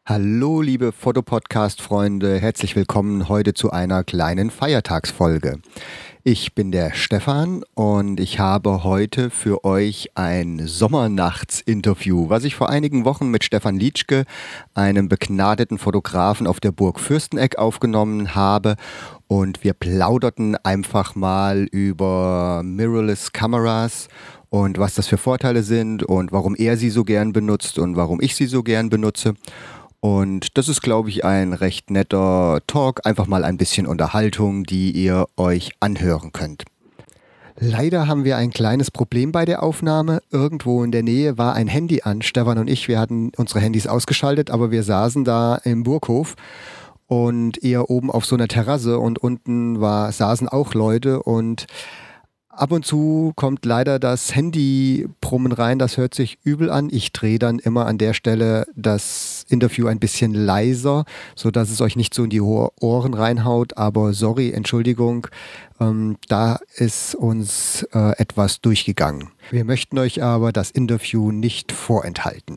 Hallo, liebe Fotopodcast-Freunde, herzlich willkommen heute zu einer kleinen Feiertagsfolge. Ich bin der Stefan und ich habe heute für euch ein Sommernachts-Interview, was ich vor einigen Wochen mit Stefan Lietschke, einem begnadeten Fotografen auf der Burg Fürsteneck, aufgenommen habe. Und wir plauderten einfach mal über Mirrorless Kameras und was das für Vorteile sind und warum er sie so gern benutzt und warum ich sie so gern benutze. Und das ist, glaube ich, ein recht netter Talk, einfach mal ein bisschen Unterhaltung, die ihr euch anhören könnt. Leider haben wir ein kleines Problem bei der Aufnahme. Irgendwo in der Nähe war ein Handy an. Stefan und ich, wir hatten unsere Handys ausgeschaltet, aber wir saßen da im Burghof und eher oben auf so einer Terrasse und unten saßen auch Leute und ab und zu kommt leider das Handy-Brummen rein, das hört sich übel an. Ich drehe dann immer an der Stelle das Interview ein bisschen leiser, sodass es euch nicht so in die Ohren reinhaut. Aber sorry, Entschuldigung, da ist uns etwas durchgegangen. Wir möchten euch aber das Interview nicht vorenthalten.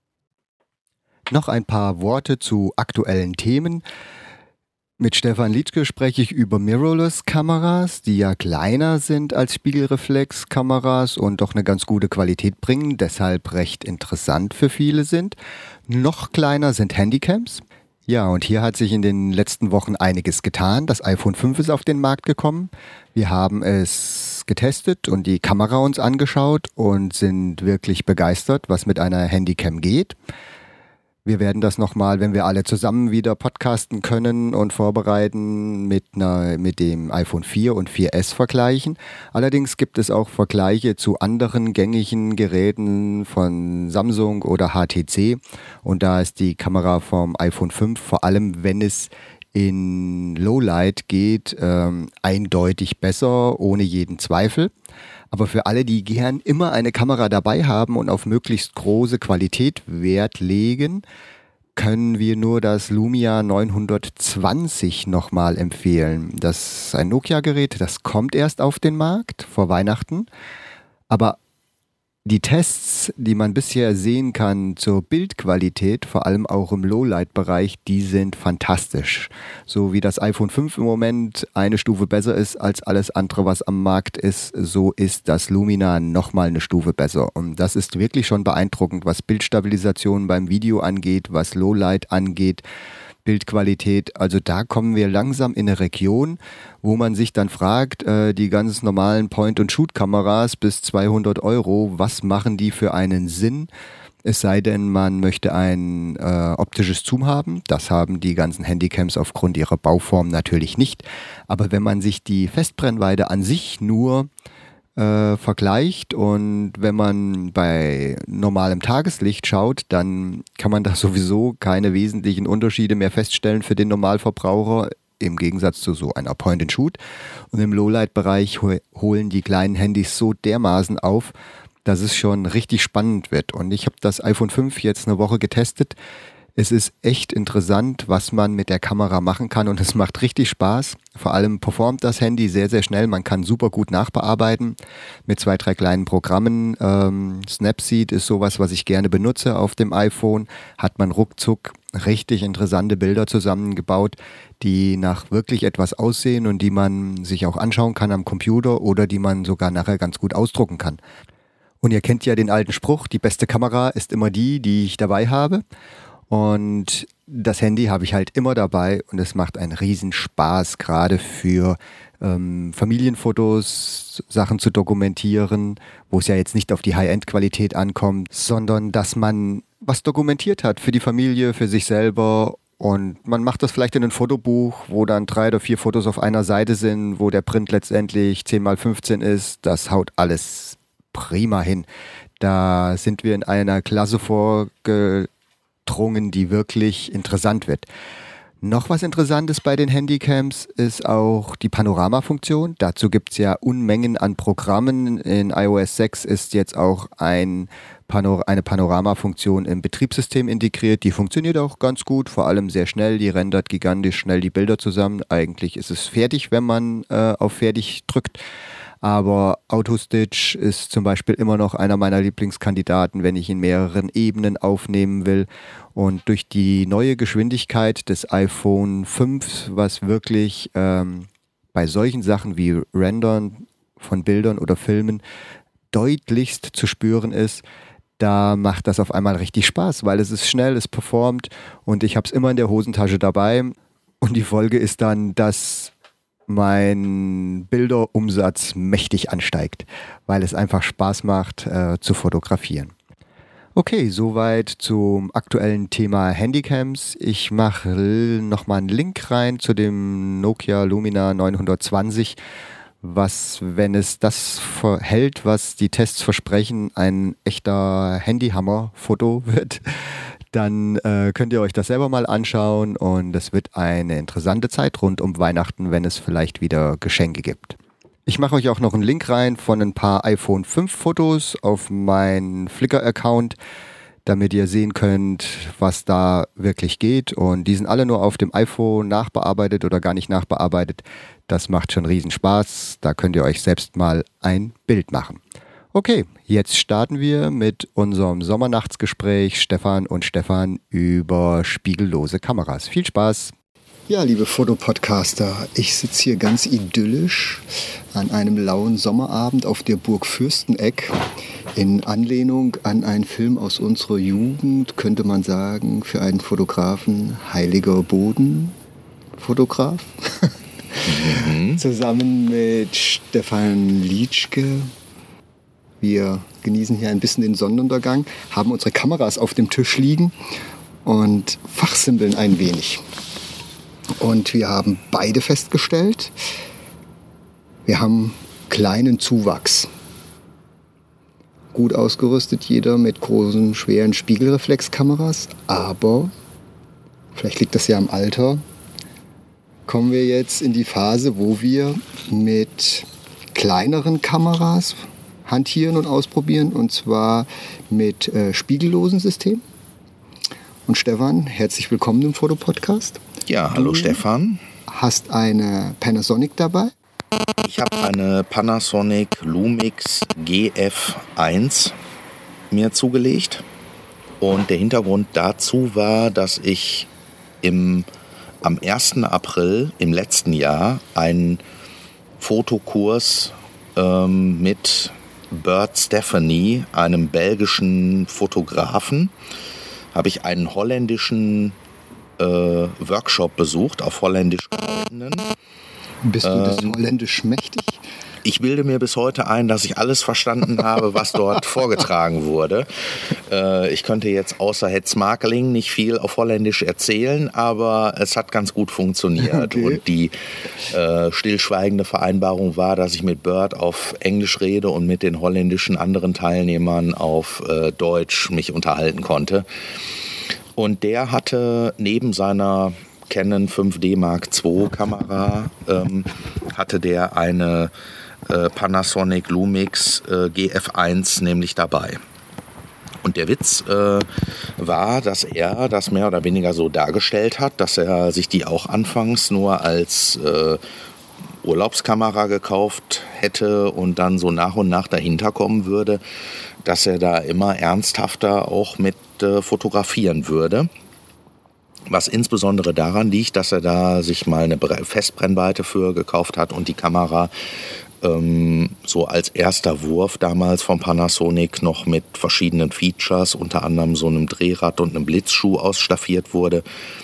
Noch ein paar Worte zu aktuellen Themen. Mit Stefan Lietschke spreche ich über Mirrorless-Kameras, die ja kleiner sind als Spiegelreflex-Kameras und doch eine ganz gute Qualität bringen, deshalb recht interessant für viele sind. Noch kleiner sind Handycams. Ja, und hier hat sich in den letzten Wochen einiges getan. Das iPhone 5 ist auf den Markt gekommen. Wir haben es getestet und die Kamera uns angeschaut und sind wirklich begeistert, was mit einer Handycam geht. Wir werden das nochmal, wenn wir alle zusammen wieder podcasten können und vorbereiten, mit dem iPhone 4 und 4S vergleichen. Allerdings gibt es auch Vergleiche zu anderen gängigen Geräten von Samsung oder HTC. Und da ist die Kamera vom iPhone 5, vor allem wenn es in Lowlight geht, eindeutig besser, ohne jeden Zweifel. Aber für alle, die gern immer eine Kamera dabei haben und auf möglichst große Qualität Wert legen, können wir nur das Lumia 920 nochmal empfehlen. Das ist ein Nokia-Gerät, das kommt erst auf den Markt vor Weihnachten. Aber die Tests, die man bisher sehen kann zur Bildqualität, vor allem auch im Lowlight-Bereich, die sind fantastisch. So wie das iPhone 5 im Moment eine Stufe besser ist als alles andere, was am Markt ist, so ist das Lumina nochmal eine Stufe besser. Und das ist wirklich schon beeindruckend, was Bildstabilisation beim Video angeht, was Lowlight angeht, Bildqualität. Also da kommen wir langsam in eine Region, wo man sich dann fragt, die ganz normalen Point-and-Shoot-Kameras bis 200 €, was machen die für einen Sinn? Es sei denn, man möchte ein optisches Zoom haben. Das haben die ganzen Handycams aufgrund ihrer Bauform natürlich nicht. Aber wenn man sich die Festbrennweite an sich nur vergleicht und wenn man bei normalem Tageslicht schaut, dann kann man da sowieso keine wesentlichen Unterschiede mehr feststellen für den Normalverbraucher im Gegensatz zu so einer Point-and-Shoot. Und im Lowlight-Bereich holen die kleinen Handys so dermaßen auf, dass es schon richtig spannend wird. Und ich habe das iPhone 5 jetzt eine Woche getestet. Es ist echt interessant, was man mit der Kamera machen kann und es macht richtig Spaß. Vor allem performt das Handy sehr, sehr schnell. Man kann super gut nachbearbeiten mit 2, 3 kleinen Programmen. Snapseed ist sowas, was ich gerne benutze auf dem iPhone. Hat man ruckzuck richtig interessante Bilder zusammengebaut, die nach wirklich etwas aussehen und die man sich auch anschauen kann am Computer oder die man sogar nachher ganz gut ausdrucken kann. Und ihr kennt ja den alten Spruch, die beste Kamera ist immer die ich dabei habe. Und das Handy habe ich halt immer dabei und es macht einen riesen Spaß, gerade für Familienfotos, Sachen zu dokumentieren, wo es ja jetzt nicht auf die High-End-Qualität ankommt, sondern dass man was dokumentiert hat für die Familie, für sich selber. Und man macht das vielleicht in ein Fotobuch, wo dann 3 oder 4 Fotos auf einer Seite sind, wo der Print letztendlich 10x15 ist. Das haut alles prima hin. Da sind wir in einer Klasse vorgedrungen, die wirklich interessant wird. Noch was Interessantes bei den Handycams ist auch die Panoramafunktion. Dazu gibt es ja Unmengen an Programmen. In iOS 6 ist jetzt auch eine Panoramafunktion im Betriebssystem integriert. Die funktioniert auch ganz gut, vor allem sehr schnell. Die rendert gigantisch schnell die Bilder zusammen. Eigentlich ist es fertig, wenn man auf Fertig drückt. Aber Autostitch ist zum Beispiel immer noch einer meiner Lieblingskandidaten, wenn ich in mehreren Ebenen aufnehmen will. Und durch die neue Geschwindigkeit des iPhone 5, was wirklich bei solchen Sachen wie Rendern von Bildern oder Filmen deutlichst zu spüren ist, da macht das auf einmal richtig Spaß, weil es ist schnell, es performt und ich habe es immer in der Hosentasche dabei. Und die Folge ist dann, dass mein Bilderumsatz mächtig ansteigt, weil es einfach Spaß macht zu fotografieren. Okay, soweit zum aktuellen Thema Handycams. Ich mache nochmal einen Link rein zu dem Nokia Lumia 920, was, wenn es das hält, was die Tests versprechen, ein echter Handyhammer-Foto wird. Dann könnt ihr euch das selber mal anschauen und es wird eine interessante Zeit rund um Weihnachten, wenn es vielleicht wieder Geschenke gibt. Ich mache euch auch noch einen Link rein von ein paar iPhone 5 Fotos auf meinen Flickr-Account, damit ihr sehen könnt, was da wirklich geht. Und die sind alle nur auf dem iPhone nachbearbeitet oder gar nicht nachbearbeitet. Das macht schon riesen Spaß. Da könnt ihr euch selbst mal ein Bild machen. Okay, jetzt starten wir mit unserem Sommernachtsgespräch Stefan und Stefan über spiegellose Kameras. Viel Spaß! Ja, liebe Fotopodcaster, ich sitze hier ganz idyllisch an einem lauen Sommerabend auf der Burg Fürsteneck in Anlehnung an einen Film aus unserer Jugend, könnte man sagen, für einen Fotografen, Heiliger Boden, Fotograf. Zusammen mit Stefan Lietschke. Wir genießen hier ein bisschen den Sonnenuntergang, haben unsere Kameras auf dem Tisch liegen und fachsimpeln ein wenig. Und wir haben beide festgestellt, wir haben kleinen Zuwachs. Gut ausgerüstet jeder mit großen, schweren Spiegelreflexkameras, aber vielleicht liegt das ja am Alter, kommen wir jetzt in die Phase, wo wir mit kleineren Kameras hantieren und ausprobieren, und zwar mit spiegellosen Systemen. Und Stefan, herzlich willkommen im Fotopodcast. Ja, hallo Stefan. Hast eine Panasonic dabei? Ich habe eine Panasonic Lumix GF1 mir zugelegt. Und der Hintergrund dazu war, dass ich am 1. April im letzten Jahr einen Fotokurs mit Bert Stephanie, einem belgischen Fotografen, habe ich einen holländischen Workshop besucht, auf Holländisch gehaltenen. Bist du das Holländisch mächtig? Ich bilde mir bis heute ein, dass ich alles verstanden habe, was dort vorgetragen wurde. Ich könnte jetzt außer Hetzmakeling nicht viel auf Holländisch erzählen, aber es hat ganz gut funktioniert. Okay. Und die stillschweigende Vereinbarung war, dass ich mit Bert auf Englisch rede und mit den holländischen anderen Teilnehmern auf Deutsch mich unterhalten konnte. Und der hatte neben seiner Canon 5D Mark II Kamera hatte der eine Panasonic Lumix GF1 nämlich dabei. Und der Witz war, dass er das mehr oder weniger so dargestellt hat, dass er sich die auch anfangs nur als Urlaubskamera gekauft hätte und dann so nach und nach dahinter kommen würde, dass er da immer ernsthafter auch mit fotografieren würde. Was insbesondere daran liegt, dass er da sich mal eine Festbrennweite für gekauft hat und die Kamera so als erster Wurf damals von Panasonic noch mit verschiedenen Features, unter anderem so einem Drehrad und einem Blitzschuh ausstaffiert wurde,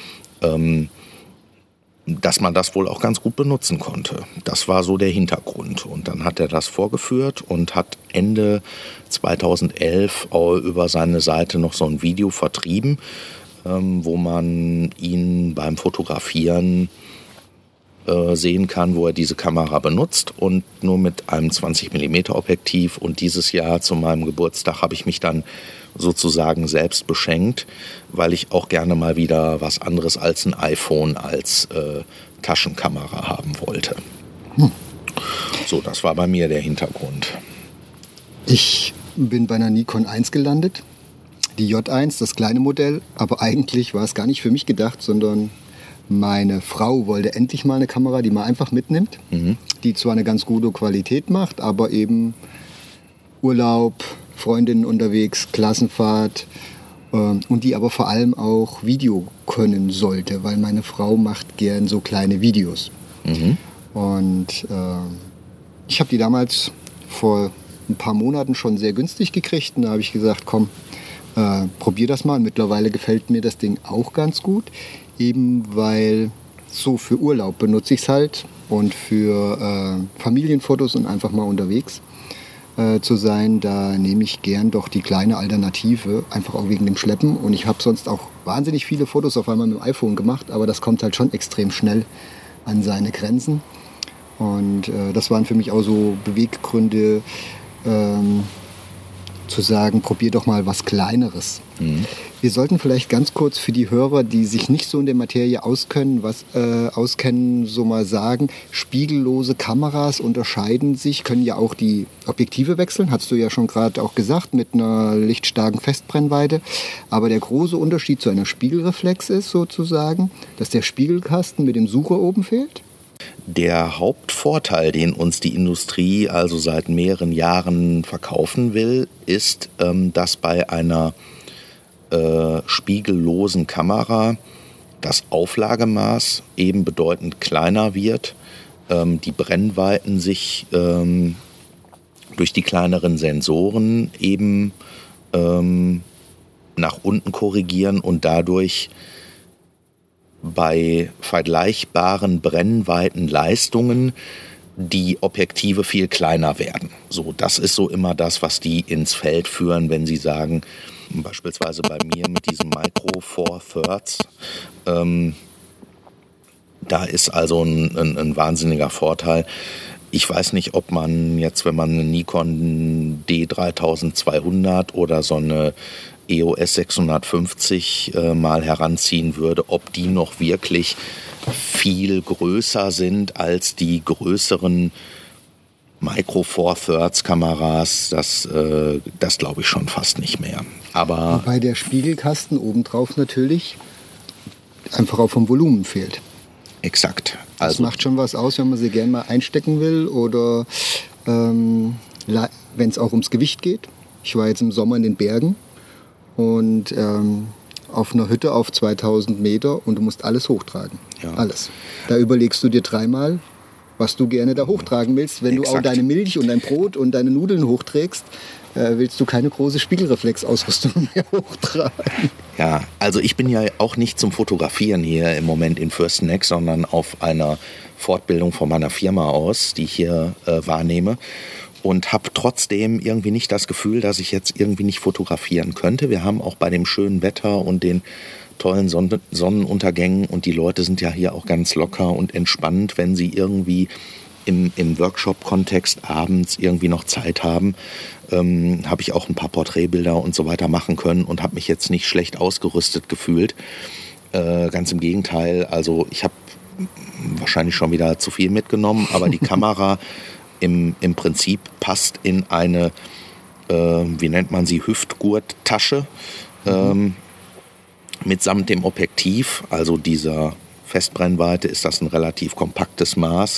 dass man das wohl auch ganz gut benutzen konnte. Das war so der Hintergrund. Und dann hat er das vorgeführt und hat Ende 2011 über seine Seite noch so ein Video vertrieben, wo man ihn beim Fotografieren sehen kann, wo er diese Kamera benutzt und nur mit einem 20mm Objektiv. Und dieses Jahr zu meinem Geburtstag habe ich mich dann sozusagen selbst beschenkt, weil ich auch gerne mal wieder was anderes als ein iPhone als Taschenkamera haben wollte. So, das war bei mir der Hintergrund. Ich bin bei einer Nikon 1 gelandet, die J1, das kleine Modell, aber eigentlich war es gar nicht für mich gedacht, sondern Meine Frau wollte endlich mal eine Kamera, die man einfach mitnimmt, die zwar eine ganz gute Qualität macht, aber eben Urlaub, Freundinnen unterwegs, Klassenfahrt und die aber vor allem auch Video können sollte, weil meine Frau macht gern so kleine Videos. Und ich habe die damals vor ein paar Monaten schon sehr günstig gekriegt und da habe ich gesagt, komm, probier das mal. Und mittlerweile gefällt mir das Ding auch ganz gut, eben weil so für Urlaub benutze ich es halt und für Familienfotos und einfach mal unterwegs zu sein, da nehme ich gern doch die kleine Alternative, einfach auch wegen dem Schleppen. Und ich habe sonst auch wahnsinnig viele Fotos auf einmal mit dem iPhone gemacht, aber das kommt halt schon extrem schnell an seine Grenzen. Und das waren für mich auch so Beweggründe, zu sagen, probier doch mal was Kleineres. Wir sollten vielleicht ganz kurz für die Hörer, die sich nicht so in der Materie auskennen, so mal sagen, spiegellose Kameras unterscheiden sich, können ja auch die Objektive wechseln, hast du ja schon gerade auch gesagt, mit einer lichtstarken Festbrennweite. Aber der große Unterschied zu einer Spiegelreflex ist sozusagen, dass der Spiegelkasten mit dem Sucher oben fehlt. Der Hauptvorteil, den uns die Industrie also seit mehreren Jahren verkaufen will, ist, dass bei einer spiegellosen Kamera das Auflagemaß eben bedeutend kleiner wird, die Brennweiten sich durch die kleineren Sensoren eben nach unten korrigieren und dadurch bei vergleichbaren Brennweitenleistungen die Objektive viel kleiner werden. So, das ist so immer das, was die ins Feld führen, wenn sie sagen, beispielsweise bei mir mit diesem Micro Four Thirds, da ist also ein wahnsinniger Vorteil. Ich weiß nicht, ob man jetzt, wenn man eine Nikon D3200 oder so eine EOS 650 mal heranziehen würde, ob die noch wirklich viel größer sind als die größeren Micro Four Thirds Kameras. Das glaube ich schon fast nicht mehr. Aber wobei der Spiegelkasten obendrauf natürlich einfach auch vom Volumen fehlt. Exakt. Das macht schon was aus, wenn man sie gerne mal einstecken will oder wenn es auch ums Gewicht geht. Ich war jetzt im Sommer in den Bergen und auf einer Hütte auf 2000 Meter und du musst alles hochtragen. Ja. Alles. Da überlegst du dir dreimal, was du gerne da hochtragen willst. Wenn Exakt. Du auch deine Milch und dein Brot und deine Nudeln hochträgst, willst du keine große Spiegelreflexausrüstung mehr hochtragen. Ja, also ich bin ja auch nicht zum Fotografieren hier im Moment in Fürsteneck, sondern auf einer Fortbildung von meiner Firma aus, die ich hier wahrnehme. Und habe trotzdem irgendwie nicht das Gefühl, dass ich jetzt irgendwie nicht fotografieren könnte. Wir haben auch bei dem schönen Wetter und den tollen Sonnenuntergängen und die Leute sind ja hier auch ganz locker und entspannt, wenn sie irgendwie im Workshop-Kontext abends irgendwie noch Zeit haben, habe ich auch ein paar Porträtbilder und so weiter machen können und habe mich jetzt nicht schlecht ausgerüstet gefühlt. Ganz im Gegenteil, also ich habe wahrscheinlich schon wieder zu viel mitgenommen, aber die Kamera im Prinzip passt in eine, wie nennt man sie, Hüftgurttasche mitsamt dem Objektiv, also dieser Festbrennweite ist das ein relativ kompaktes Maß.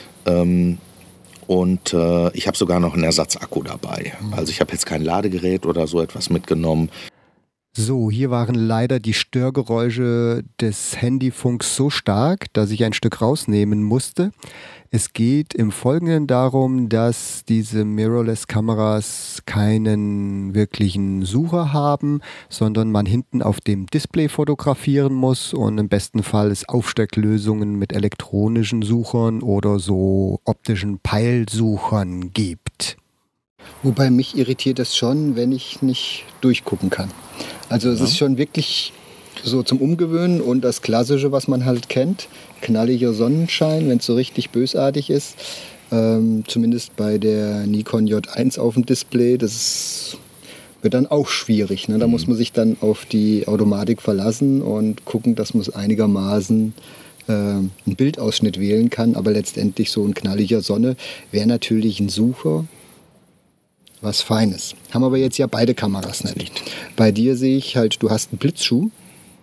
Und ich habe sogar noch einen Ersatzakku dabei. Also ich habe jetzt kein Ladegerät oder so etwas mitgenommen. So, hier waren leider die Störgeräusche des Handyfunks so stark, dass ich ein Stück rausnehmen musste. Es geht im Folgenden darum, dass diese Mirrorless-Kameras keinen wirklichen Sucher haben, sondern man hinten auf dem Display fotografieren muss und im besten Fall es Aufstecklösungen mit elektronischen Suchern oder so optischen Peilsuchern gibt. Wobei mich irritiert das schon, wenn ich nicht durchgucken kann. Also es ist schon wirklich so zum Umgewöhnen und das Klassische, was man halt kennt, knalliger Sonnenschein, wenn es so richtig bösartig ist. Zumindest bei der Nikon J1 auf dem Display, das wird dann auch schwierig. Ne? Da muss man sich dann auf die Automatik verlassen und gucken, dass man es einigermaßen einen Bildausschnitt wählen kann. Aber letztendlich so ein knalliger Sonne wäre natürlich ein Sucher. Was Feines. Haben aber jetzt ja beide Kameras nicht. Bei dir sehe ich halt, du hast einen Blitzschuh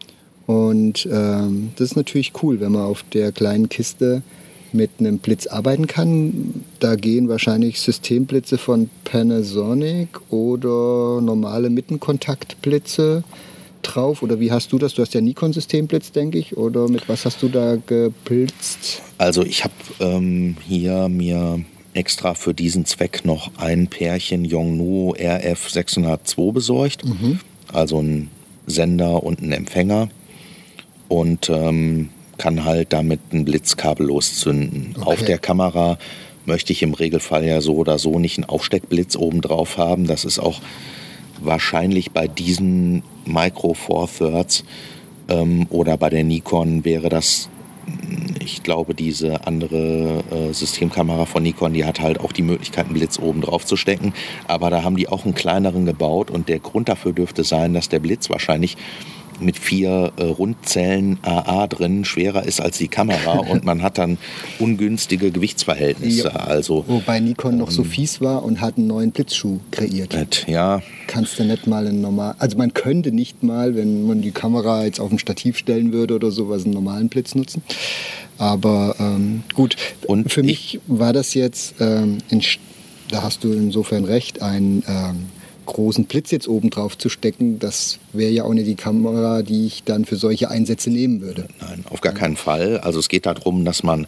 Und das ist natürlich cool, wenn man auf der kleinen Kiste mit einem Blitz arbeiten kann. Da gehen wahrscheinlich Systemblitze von Panasonic oder normale Mittenkontaktblitze drauf. Oder wie hast du das? Du hast ja Nikon-Systemblitz, denke ich. Oder mit was hast du da geblitzt? Also ich habe hier mir extra für diesen Zweck noch ein Pärchen Yongnuo RF 602 besorgt. Also ein Sender und ein Empfänger. Und kann halt damit ein Blitz kabellos zünden. Okay. Auf der Kamera möchte ich im Regelfall ja so oder so nicht einen Aufsteckblitz oben drauf haben. Das ist auch wahrscheinlich bei diesen Micro Four Thirds oder bei der Nikon wäre das, ich glaube, diese andere Systemkamera von Nikon, die hat halt auch die Möglichkeit, einen Blitz oben drauf zu stecken. Aber da haben die auch einen kleineren gebaut und der Grund dafür dürfte sein, dass der Blitz wahrscheinlich mit 4 Rundzellen AA drin schwerer ist als die Kamera und man hat dann ungünstige Gewichtsverhältnisse. Ja. Also, wobei Nikon noch so fies war und hat einen neuen Blitzschuh kreiert. Ja. Kannst du nicht mal einen normalen, also man könnte nicht mal, wenn man die Kamera jetzt auf ein Stativ stellen würde oder sowas, einen normalen Blitz nutzen. Aber gut, und für mich war das jetzt, da hast du insofern recht, ein großen Blitz jetzt oben drauf zu stecken, das wäre ja auch nicht die Kamera, die ich dann für solche Einsätze nehmen würde. Nein, auf gar keinen Fall. Also es geht darum, dass man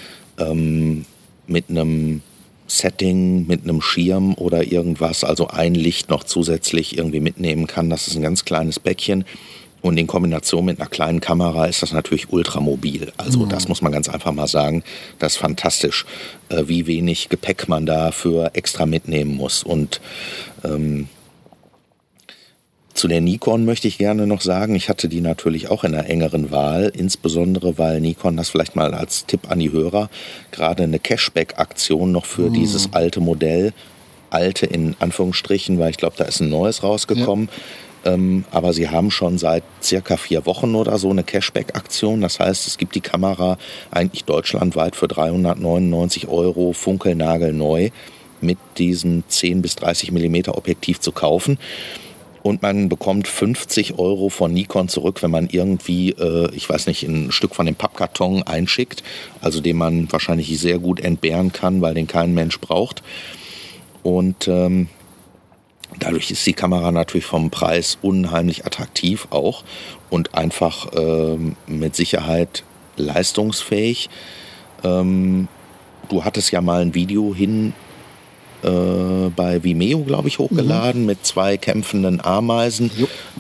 mit einem Setting, mit einem Schirm oder irgendwas, also ein Licht noch zusätzlich irgendwie mitnehmen kann. Das ist ein ganz kleines Päckchen. Und in Kombination mit einer kleinen Kamera ist das natürlich ultramobil. Also das muss man ganz einfach mal sagen. Das ist fantastisch, wie wenig Gepäck man dafür extra mitnehmen muss. Und zu der Nikon möchte ich gerne noch sagen, ich hatte die natürlich auch in einer engeren Wahl, insbesondere weil Nikon, das vielleicht mal als Tipp an die Hörer, gerade eine Cashback-Aktion noch für dieses alte Modell, alte in Anführungsstrichen, weil ich glaube, da ist ein neues rausgekommen, aber sie haben schon seit circa 4 Wochen oder so eine Cashback-Aktion. Das heißt, es gibt die Kamera eigentlich deutschlandweit für 399 € funkelnagelneu mit diesem 10 bis 30 mm Objektiv zu kaufen. Und man bekommt 50 € von Nikon zurück, wenn man irgendwie, ich weiß nicht, ein Stück von dem Pappkarton einschickt, also den man wahrscheinlich sehr gut entbehren kann, weil den kein Mensch braucht. Und dadurch ist die Kamera natürlich vom Preis unheimlich attraktiv auch und einfach mit Sicherheit leistungsfähig. Du hattest ja mal ein Video bei Vimeo, glaube ich, hochgeladen mit 2 kämpfenden Ameisen.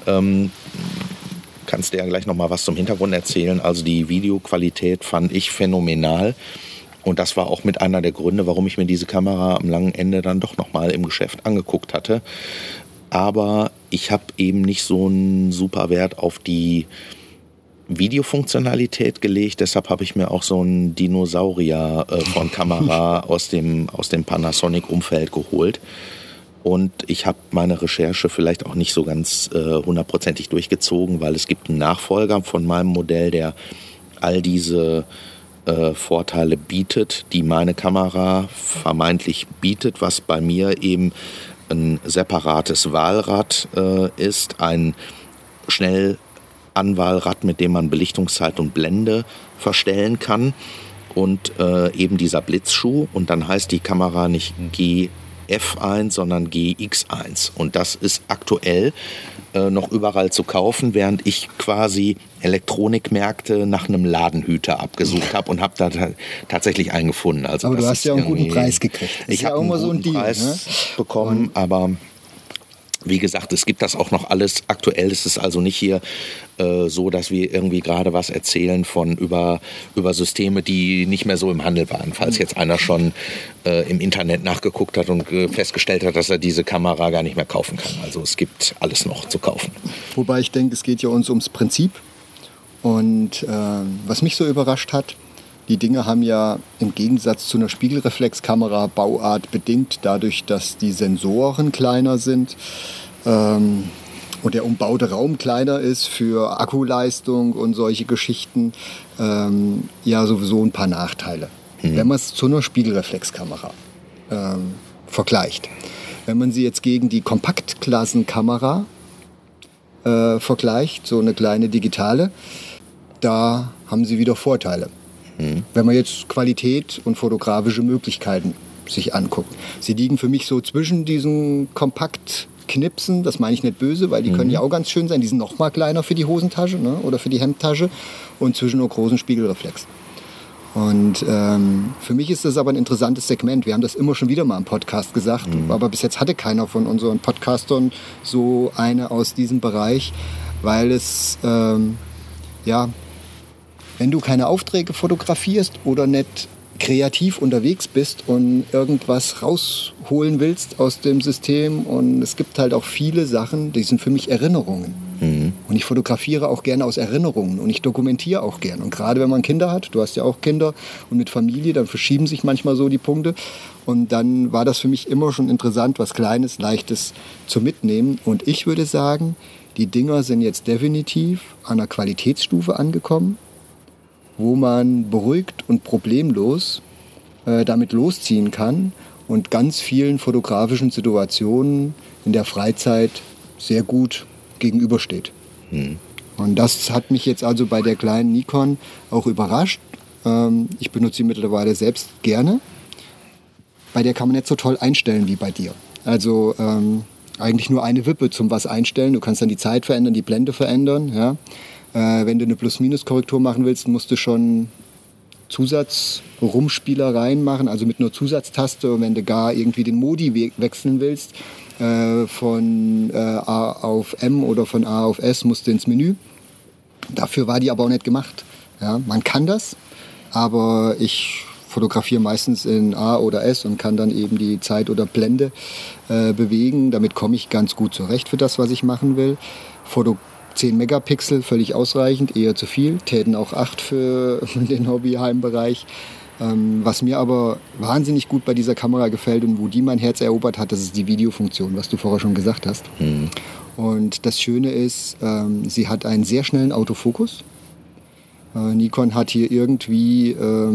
Kannst du ja gleich noch mal was zum Hintergrund erzählen. Also die Videoqualität fand ich phänomenal. Und das war auch mit einer der Gründe, warum ich mir diese Kamera am langen Ende dann doch noch mal im Geschäft angeguckt hatte. Aber ich habe eben nicht so einen super Wert auf die Videofunktionalität gelegt, deshalb habe ich mir auch so einen Dinosaurier von Kamera aus dem Panasonic-Umfeld geholt. Und ich habe meine Recherche vielleicht auch nicht so ganz 100%ig durchgezogen, weil es gibt einen Nachfolger von meinem Modell, der all diese Vorteile bietet, die meine Kamera vermeintlich bietet, was bei mir eben ein separates Wahlrad ist, ein Schnellanwahlrad, mit dem man Belichtungszeit und Blende verstellen kann und eben dieser Blitzschuh, und dann heißt die Kamera nicht GF1, sondern GX1, und das ist aktuell noch überall zu kaufen, während ich quasi Elektronikmärkte nach einem Ladenhüter abgesucht habe und habe da tatsächlich einen gefunden. Also aber du hast ja auch einen guten Preis gekriegt. Ich habe einen guten Preis bekommen, aber wie gesagt, es gibt das auch noch alles aktuell. Es ist also nicht hier so, dass wir irgendwie gerade was erzählen von über Systeme, die nicht mehr so im Handel waren. Falls jetzt einer schon im Internet nachgeguckt hat und festgestellt hat, dass er diese Kamera gar nicht mehr kaufen kann. Also es gibt alles noch zu kaufen. Wobei ich denke, es geht ja uns ums Prinzip. Und was mich so überrascht hat, die Dinge haben ja im Gegensatz zu einer Spiegelreflexkamera Bauart bedingt, dadurch, dass die Sensoren kleiner sind und der umbaute Raum kleiner ist für Akkuleistung und solche Geschichten, ja sowieso ein paar Nachteile. Wenn man es zu einer Spiegelreflexkamera vergleicht. Wenn man sie jetzt gegen die Kompaktklassenkamera vergleicht, so eine kleine digitale, da haben sie wieder Vorteile. Wenn man jetzt Qualität und fotografische Möglichkeiten sich anguckt. Sie liegen für mich so zwischen diesen Kompaktknipsen, das meine ich nicht böse, weil die können ja auch ganz schön sein, die sind noch mal kleiner für die Hosentasche, ne, oder für die Hemdtasche, und zwischen einer großen Spiegelreflex. Und für mich ist das aber ein interessantes Segment. Wir haben das immer schon wieder mal im Podcast gesagt, aber bis jetzt hatte keiner von unseren Podcastern so eine aus diesem Bereich, weil es, wenn du keine Aufträge fotografierst oder nicht kreativ unterwegs bist und irgendwas rausholen willst aus dem System, und es gibt halt auch viele Sachen, die sind für mich Erinnerungen. Und ich fotografiere auch gerne aus Erinnerungen und ich dokumentiere auch gerne. Und gerade wenn man Kinder hat, du hast ja auch Kinder und mit Familie, dann verschieben sich manchmal so die Punkte. Und dann war das für mich immer schon interessant, was Kleines, Leichtes zu mitnehmen. Und ich würde sagen, die Dinger sind jetzt definitiv an einer Qualitätsstufe angekommen, wo man beruhigt und problemlos damit losziehen kann und ganz vielen fotografischen Situationen in der Freizeit sehr gut gegenübersteht. Und das hat mich jetzt also bei der kleinen Nikon auch überrascht. Ich benutze sie mittlerweile selbst gerne. Bei der kann man nicht so toll einstellen wie bei dir. Also eigentlich nur eine Wippe zum was einstellen. Du kannst dann die Zeit verändern, die Blende verändern. Ja? Wenn du eine Plus-Minus-Korrektur machen willst, musst du schon Zusatzrumspielereien machen, also mit einer Zusatztaste. Und wenn du gar irgendwie den Modi wechseln willst, von A auf M oder von A auf S, musst du ins Menü. Dafür war die aber auch nicht gemacht. Ja? Man kann das, aber ich fotografiere meistens in A oder S und kann dann eben die Zeit oder Blende bewegen. Damit komme ich ganz gut zurecht für das, was ich machen will. 10 Megapixel, völlig ausreichend, eher zu viel. Täten auch 8 für den Hobby-Heimbereich. Was mir aber wahnsinnig gut bei dieser Kamera gefällt und wo die mein Herz erobert hat, das ist die Videofunktion, was du vorher schon gesagt hast. Und das Schöne ist, sie hat einen sehr schnellen Autofokus. Nikon hat hier irgendwie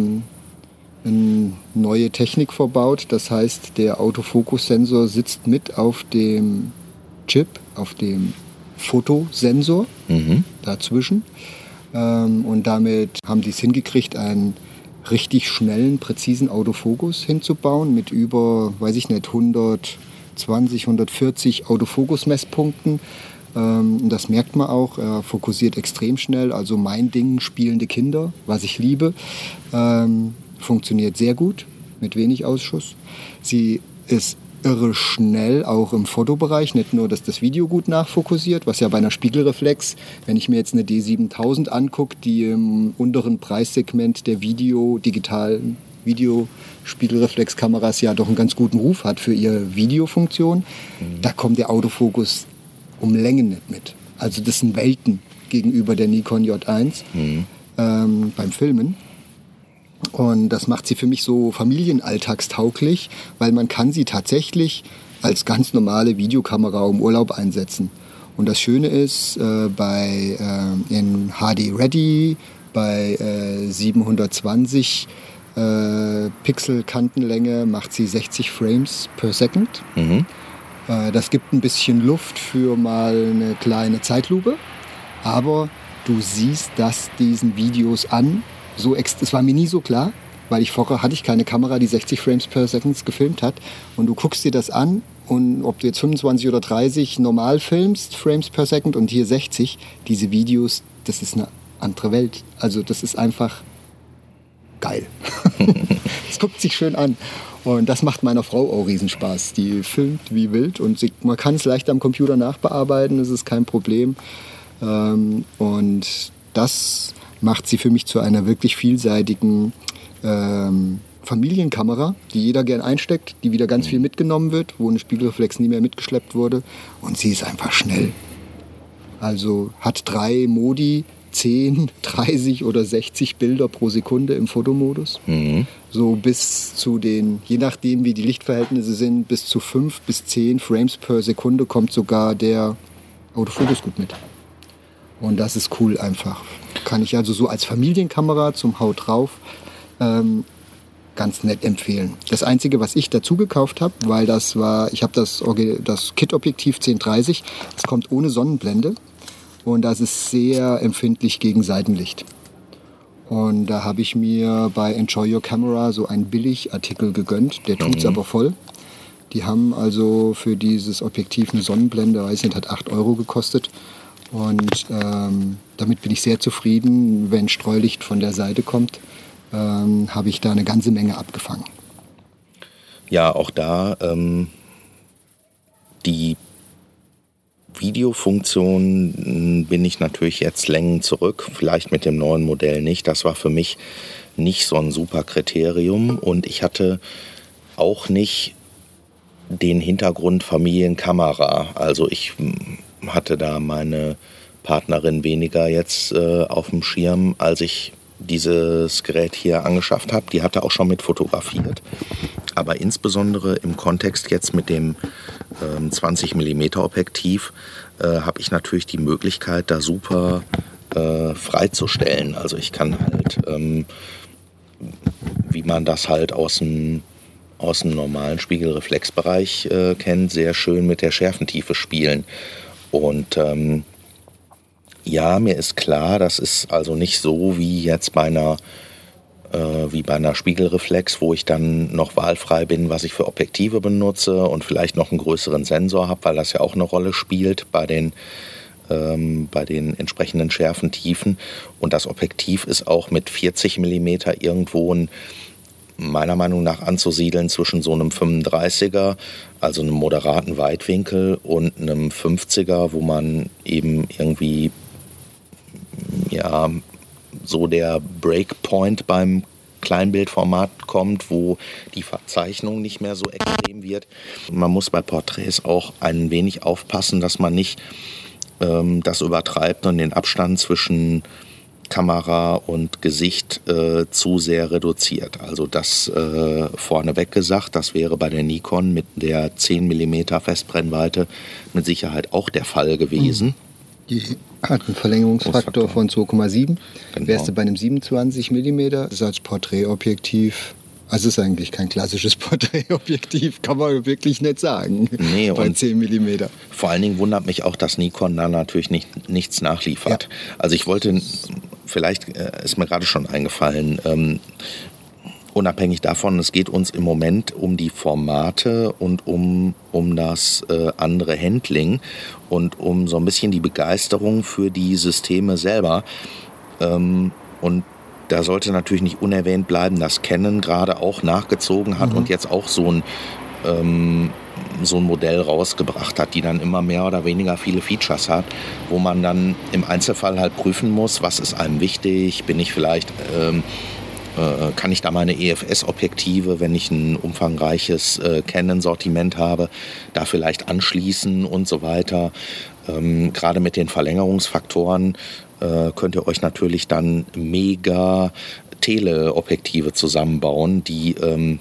eine neue Technik verbaut. Das heißt, der Autofokussensor sitzt mit auf dem Chip, auf dem Fotosensor dazwischen. Und damit haben die es hingekriegt, einen richtig schnellen, präzisen Autofokus hinzubauen mit über, weiß ich nicht, 120, 140 Autofokus-Messpunkten. Und das merkt man auch, er fokussiert extrem schnell. Also mein Ding, spielende Kinder, was ich liebe, funktioniert sehr gut, mit wenig Ausschuss. Sie ist irre schnell, auch im Fotobereich. Nicht nur, dass das Video gut nachfokussiert, was ja bei einer Spiegelreflex, wenn ich mir jetzt eine D7000 angucke, die im unteren Preissegment der digitalen Videospiegelreflexkameras ja doch einen ganz guten Ruf hat für ihre Videofunktion, da kommt der Autofokus um Längen nicht mit. Also das sind Welten gegenüber der Nikon J1 beim Filmen. Und das macht sie für mich so familienalltagstauglich, weil man kann sie tatsächlich als ganz normale Videokamera im Urlaub einsetzen. Und das Schöne ist, in HD Ready, bei 720 Pixel Kantenlänge macht sie 60 Frames per Second. Das gibt ein bisschen Luft für mal eine kleine Zeitlupe, aber du siehst das diesen Videos an. Es war mir nie so klar, weil vorher hatte ich keine Kamera, die 60 Frames per Second gefilmt hat. Und du guckst dir das an und ob du jetzt 25 oder 30 normal filmst, Frames per Second, und hier 60, diese Videos, das ist eine andere Welt. Also das ist einfach geil. Das guckt sich schön an. Und das macht meiner Frau auch Riesenspaß. Die filmt wie wild und man kann es leicht am Computer nachbearbeiten, das ist kein Problem. Und das macht sie für mich zu einer wirklich vielseitigen Familienkamera, die jeder gern einsteckt, die wieder ganz viel mitgenommen wird, wo eine Spiegelreflex nie mehr mitgeschleppt wurde. Und sie ist einfach schnell. Also hat 3 Modi, 10, 30 oder 60 Bilder pro Sekunde im Fotomodus. So bis zu den, je nachdem wie die Lichtverhältnisse sind, bis zu 5 bis 10 Frames per Sekunde kommt sogar der Autofokus gut mit. Und das ist cool einfach. Kann ich also so als Familienkamera zum Haut drauf ganz nett empfehlen. Das Einzige, was ich dazu gekauft habe, weil ich habe das Kit-Objektiv 1030, das kommt ohne Sonnenblende. und das ist sehr empfindlich gegen Seitenlicht. Und da habe ich mir bei Enjoy Your Camera so einen Billigartikel gegönnt, der tut's aber voll. Die haben also für dieses Objektiv eine Sonnenblende, weiß nicht, hat 8 € gekostet. Und damit bin ich sehr zufrieden. Wenn Streulicht von der Seite kommt, habe ich da eine ganze Menge abgefangen. Ja, auch da die Videofunktion bin ich natürlich jetzt Längen zurück, vielleicht mit dem neuen Modell nicht. Das war für mich nicht so ein super Kriterium und ich hatte auch nicht den Hintergrund Familienkamera. Also ich hatte da meine Partnerin weniger jetzt auf dem Schirm, als ich dieses Gerät hier angeschafft habe. Die hatte auch schon mit fotografiert. Aber insbesondere im Kontext jetzt mit dem 20 mm Objektiv habe ich natürlich die Möglichkeit, da super freizustellen. Also ich kann halt, wie man das halt aus dem normalen Spiegelreflexbereich kennt, sehr schön mit der Schärfentiefe spielen. Und ja, mir ist klar, das ist also nicht so wie jetzt bei einer Spiegelreflex, wo ich dann noch wahlfrei bin, was ich für Objektive benutze und vielleicht noch einen größeren Sensor habe, weil das ja auch eine Rolle spielt bei den entsprechenden Schärfentiefen. Und das Objektiv ist auch mit 40 mm irgendwo meiner Meinung nach anzusiedeln zwischen so einem 35er, also einem moderaten Weitwinkel, und einem 50er, wo man eben irgendwie ja so der Breakpoint beim Kleinbildformat kommt, wo die Verzeichnung nicht mehr so extrem wird. Man muss bei Porträts auch ein wenig aufpassen, dass man nicht das übertreibt und den Abstand zwischen Kamera und Gesicht zu sehr reduziert. Also das vorneweg gesagt, das wäre bei der Nikon mit der 10 mm Festbrennweite mit Sicherheit auch der Fall gewesen. Die hat einen Verlängerungsfaktor von 2,7. Genau. Wärst du bei einem 27 mm, das ist als Porträtobjektiv, also es ist eigentlich kein klassisches Porträtobjektiv, kann man wirklich nicht sagen, nee, bei 10 mm. Vor allen Dingen wundert mich auch, dass Nikon da natürlich nichts nachliefert. Ja. Also ich wollte, vielleicht ist mir gerade schon eingefallen, unabhängig davon, es geht uns im Moment um die Formate und um das andere Handling und um so ein bisschen die Begeisterung für die Systeme selber. Und da sollte natürlich nicht unerwähnt bleiben, dass Canon gerade auch nachgezogen hat und jetzt auch so ein Modell rausgebracht hat, die dann immer mehr oder weniger viele Features hat, wo man dann im Einzelfall halt prüfen muss, was ist einem wichtig, bin ich vielleicht... kann ich da meine EFS-Objektive, wenn ich ein umfangreiches Canon-Sortiment habe, da vielleicht anschließen und so weiter. Gerade mit den Verlängerungsfaktoren könnt ihr euch natürlich dann mega Teleobjektive zusammenbauen, die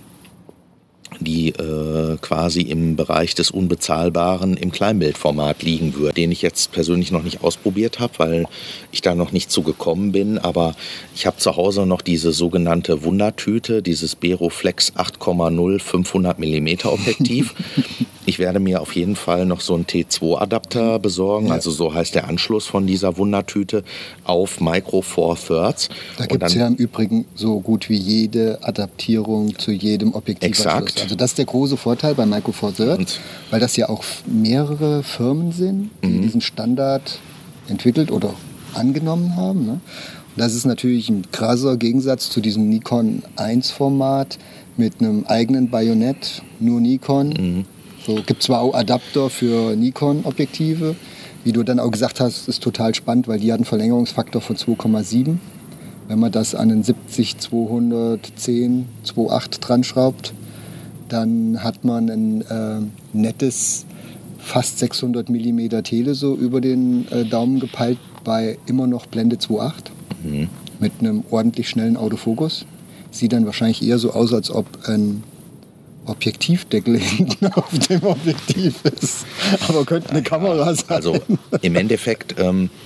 quasi im Bereich des Unbezahlbaren im Kleinbildformat liegen würde, den ich jetzt persönlich noch nicht ausprobiert habe, weil ich da noch nicht zugekommen bin. Aber ich habe zu Hause noch diese sogenannte Wundertüte, dieses Beroflex 8,0 500 mm Objektiv. Ich werde mir auf jeden Fall noch so einen T2-Adapter besorgen, also so heißt der Anschluss von dieser Wundertüte, auf Micro Four Thirds. Da gibt es ja im Übrigen so gut wie jede Adaptierung zu jedem Objektivanschluss. Exakt. Also das ist der große Vorteil bei Micro Four Thirds, weil das ja auch mehrere Firmen sind, die diesen Standard entwickelt oder angenommen haben. Ne? Und das ist natürlich ein krasser Gegensatz zu diesem Nikon 1-Format mit einem eigenen Bajonett, nur Nikon. So gibt zwar auch Adapter für Nikon-Objektive, wie du dann auch gesagt hast, ist total spannend, weil die hat einen Verlängerungsfaktor von 2,7. Wenn man das an einen 70-210 2.8 dran schraubt, dann hat man ein nettes, fast 600 mm Tele so über den Daumen gepeilt bei immer noch Blende 2.8 mit einem ordentlich schnellen Autofokus. Sieht dann wahrscheinlich eher so aus, als ob ein Objektivdeckel hinten auf dem Objektiv ist. Aber könnte eine Kamera sein. Also im Endeffekt,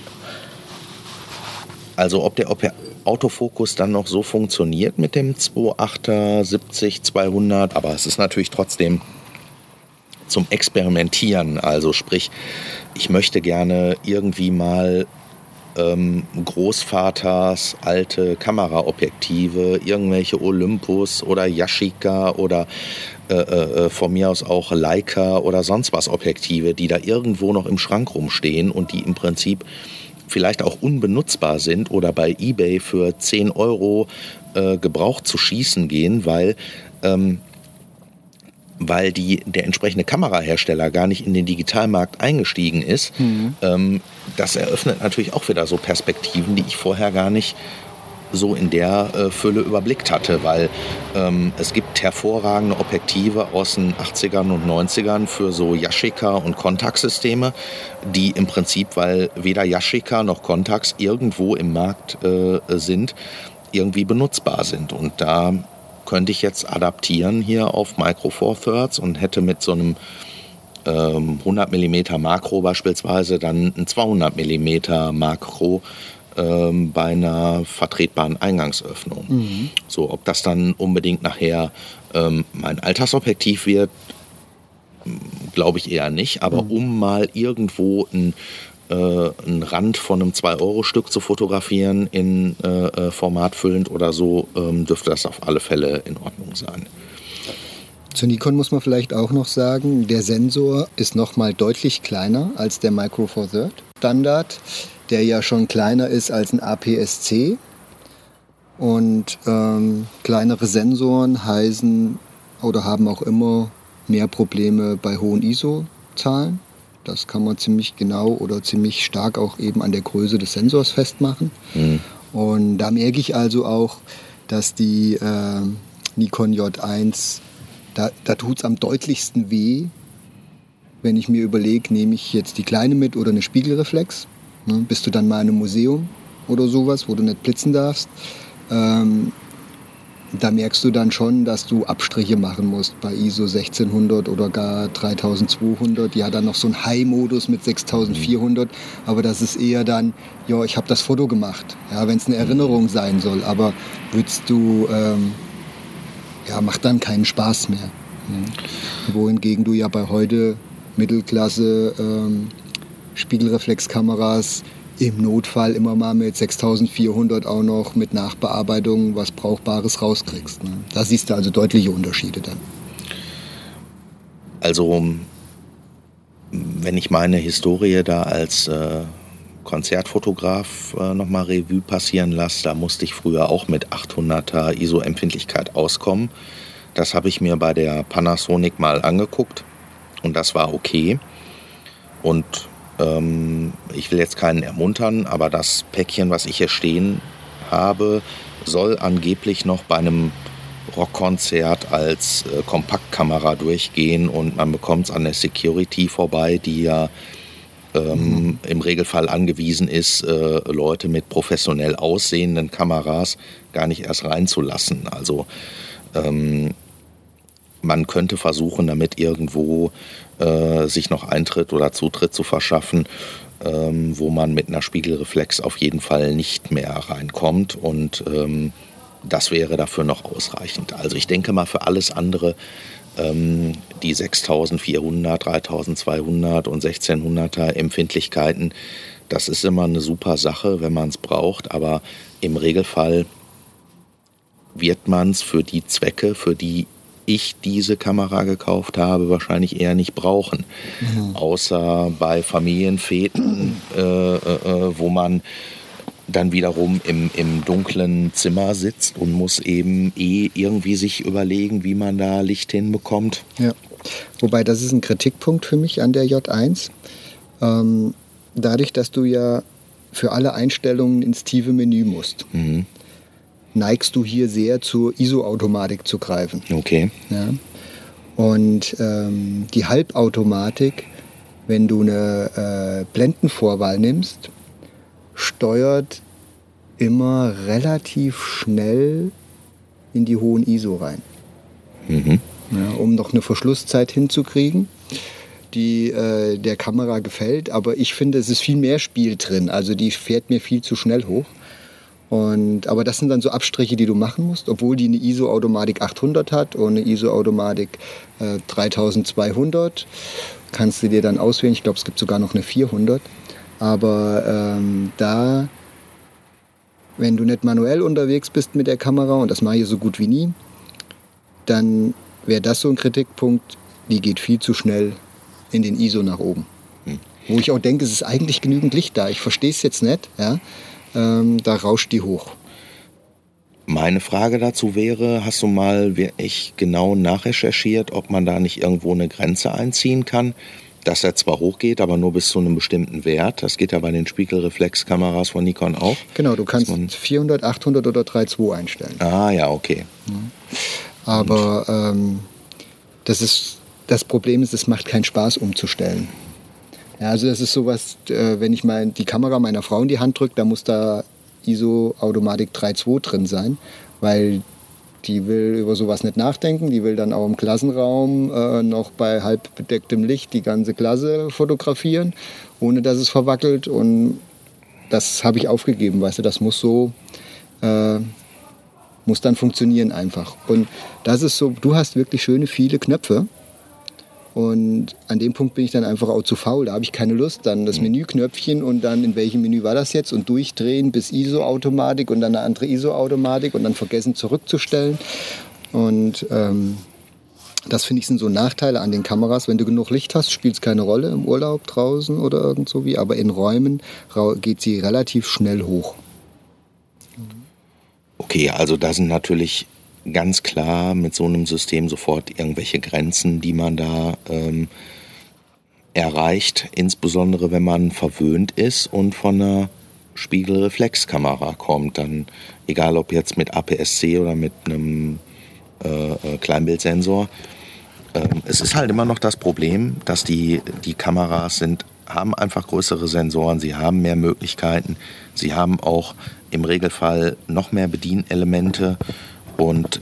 also ob der Autofokus dann noch so funktioniert mit dem 2.8er 70-200, aber es ist natürlich trotzdem zum Experimentieren. Also sprich, ich möchte gerne irgendwie mal Großvaters alte Kameraobjektive, irgendwelche Olympus oder Yashica oder von mir aus auch Leica oder sonst was Objektive, die da irgendwo noch im Schrank rumstehen und die im Prinzip vielleicht auch unbenutzbar sind oder bei eBay für 10 € gebraucht zu schießen gehen, weil der entsprechende Kamerahersteller gar nicht in den Digitalmarkt eingestiegen ist. Das eröffnet natürlich auch wieder so Perspektiven, die ich vorher gar nicht so in der Fülle überblickt hatte, weil es gibt hervorragende Objektive aus den 80ern und 90ern für so Yashica und Contax-Systeme, die im Prinzip, weil weder Yashica noch Contax irgendwo im Markt sind, irgendwie benutzbar sind. Und da könnte ich jetzt adaptieren hier auf Micro Four Thirds und hätte mit so einem 100 mm Makro beispielsweise dann ein 200 mm Makro bei einer vertretbaren Eingangsöffnung. So, ob das dann unbedingt nachher mein Alltagsobjektiv wird, glaube ich eher nicht. Aber um mal irgendwo einen Rand von einem 2-Euro-Stück zu fotografieren in formatfüllend oder so, dürfte das auf alle Fälle in Ordnung sein. Zu Nikon muss man vielleicht auch noch sagen, der Sensor ist nochmal deutlich kleiner als der Micro Four Thirds Standard, der ja schon kleiner ist als ein APS-C. Und kleinere Sensoren heißen oder haben auch immer mehr Probleme bei hohen ISO-Zahlen. Das kann man ziemlich genau oder ziemlich stark auch eben an der Größe des Sensors festmachen. Und da merke ich also auch, dass die Nikon J1, da tut es am deutlichsten weh, wenn ich mir überlege, nehme ich jetzt die kleine mit oder eine Spiegelreflex. Ne, bist du dann mal in einem Museum oder sowas, wo du nicht blitzen darfst. Da merkst du dann schon, dass du Abstriche machen musst bei ISO 1600 oder gar 3200. Ja, dann noch so ein High-Modus mit 6400. Aber das ist eher dann, ja, ich habe das Foto gemacht. Ja, wenn es eine Erinnerung sein soll. Aber würdest du, macht dann keinen Spaß mehr. Ja. Wohingegen du ja bei heute Mittelklasse Spiegelreflexkameras im Notfall immer mal mit 6400 auch noch mit Nachbearbeitung was Brauchbares rauskriegst. Ne? Da siehst du also deutliche Unterschiede dann. Also, wenn ich meine Historie da als Konzertfotograf nochmal Revue passieren lasse, da musste ich früher auch mit 800er ISO-Empfindlichkeit auskommen. Das habe ich mir bei der Panasonic mal angeguckt und das war okay. Und ich will jetzt keinen ermuntern, aber das Päckchen, was ich hier stehen habe, soll angeblich noch bei einem Rockkonzert als Kompaktkamera durchgehen und man bekommt es an der Security vorbei, die ja im Regelfall angewiesen ist, Leute mit professionell aussehenden Kameras gar nicht erst reinzulassen. Also man könnte versuchen, damit irgendwo sich noch Eintritt oder Zutritt zu verschaffen, wo man mit einer Spiegelreflex auf jeden Fall nicht mehr reinkommt. Und das wäre dafür noch ausreichend. Also ich denke mal, für alles andere, die 6400, 3200 und 1600er Empfindlichkeiten, das ist immer eine super Sache, wenn man es braucht. Aber im Regelfall wird man es für die Zwecke, für die ich diese Kamera gekauft habe, wahrscheinlich eher nicht brauchen. Außer bei Familienfeten, wo man dann wiederum im dunklen Zimmer sitzt und muss eben irgendwie sich überlegen, wie man da Licht hinbekommt. Ja. Wobei, das ist ein Kritikpunkt für mich an der J1. Dadurch, dass du ja für alle Einstellungen ins tiefe Menü musst, neigst du hier sehr zur ISO-Automatik zu greifen. Okay. Ja. Und die Halbautomatik, wenn du eine Blendenvorwahl nimmst, steuert immer relativ schnell in die hohen ISO rein. Ja, um noch eine Verschlusszeit hinzukriegen, die der Kamera gefällt. Aber ich finde, es ist viel mehr Spiel drin. Also die fährt mir viel zu schnell hoch. Aber das sind dann so Abstriche, die du machen musst, obwohl die eine ISO-Automatik 800 hat und eine ISO-Automatik 3200. Kannst du dir dann auswählen. Ich glaube, es gibt sogar noch eine 400. Aber wenn du nicht manuell unterwegs bist mit der Kamera, und das mache ich so gut wie nie, dann wäre das so ein Kritikpunkt, die geht viel zu schnell in den ISO nach oben. Wo ich auch denke, es ist eigentlich genügend Licht da. Ich verstehe es jetzt nicht. Ja? Da rauscht die hoch. Meine Frage dazu wäre, hast du mal wirklich genau nachrecherchiert, ob man da nicht irgendwo eine Grenze einziehen kann, dass er zwar hochgeht, aber nur bis zu einem bestimmten Wert. Das geht ja bei den Spiegelreflexkameras von Nikon auch. Genau, du kannst 400, 800 oder 3.2 einstellen. Ah ja, okay. Aber das Problem ist, es macht keinen Spaß umzustellen. Ja, also das ist sowas, wenn ich mal die Kamera meiner Frau in die Hand drücke, da muss da ISO-Automatik 3.2 drin sein, weil die will über sowas nicht nachdenken. Die will dann auch im Klassenraum noch bei halb bedecktem Licht die ganze Klasse fotografieren, ohne dass es verwackelt. Und das habe ich aufgegeben, weißt du, das muss dann funktionieren einfach. Und das ist so, du hast wirklich schöne, viele Knöpfe. Und an dem Punkt bin ich dann einfach auch zu faul. Da habe ich keine Lust. Dann das Menüknöpfchen und dann in welchem Menü war das jetzt und durchdrehen bis ISO-Automatik und dann eine andere ISO-Automatik und dann vergessen zurückzustellen. Und das finde ich sind so Nachteile an den Kameras. Wenn du genug Licht hast, spielt es keine Rolle im Urlaub draußen oder irgend so wie. Aber in Räumen geht sie relativ schnell hoch. Okay, also da sind natürlich ganz klar mit so einem System sofort irgendwelche Grenzen, die man da erreicht, insbesondere wenn man verwöhnt ist und von einer Spiegelreflexkamera kommt, dann egal ob jetzt mit APS-C oder mit einem Kleinbildsensor. Es ist halt immer noch das Problem, dass die Kameras haben einfach größere Sensoren, sie haben mehr Möglichkeiten, sie haben auch im Regelfall noch mehr Bedienelemente und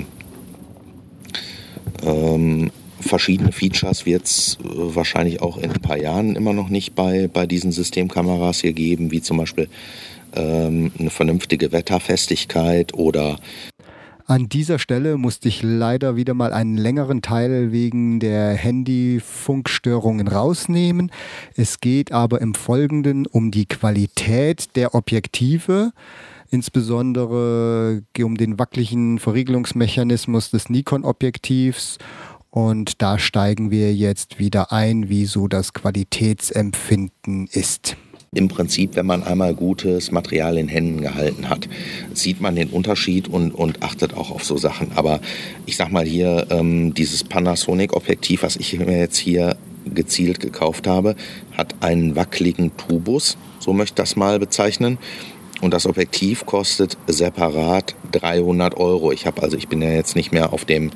verschiedene Features wird es wahrscheinlich auch in ein paar Jahren immer noch nicht bei diesen Systemkameras hier geben, wie zum Beispiel eine vernünftige Wetterfestigkeit oder... An dieser Stelle musste ich leider wieder mal einen längeren Teil wegen der Handyfunkstörungen rausnehmen. Es geht aber im Folgenden um die Qualität der Objektive, insbesondere um den wackeligen Verriegelungsmechanismus des Nikon-Objektivs. Und da steigen wir jetzt wieder ein, wie so das Qualitätsempfinden ist. Im Prinzip, wenn man einmal gutes Material in Händen gehalten hat, sieht man den Unterschied und achtet auch auf so Sachen. Aber ich sag mal hier, dieses Panasonic-Objektiv, was ich mir jetzt hier gezielt gekauft habe, hat einen wackeligen Tubus, so möchte ich das mal bezeichnen. Und das Objektiv kostet separat 300 €. Ich bin ja jetzt nicht mehr auf dem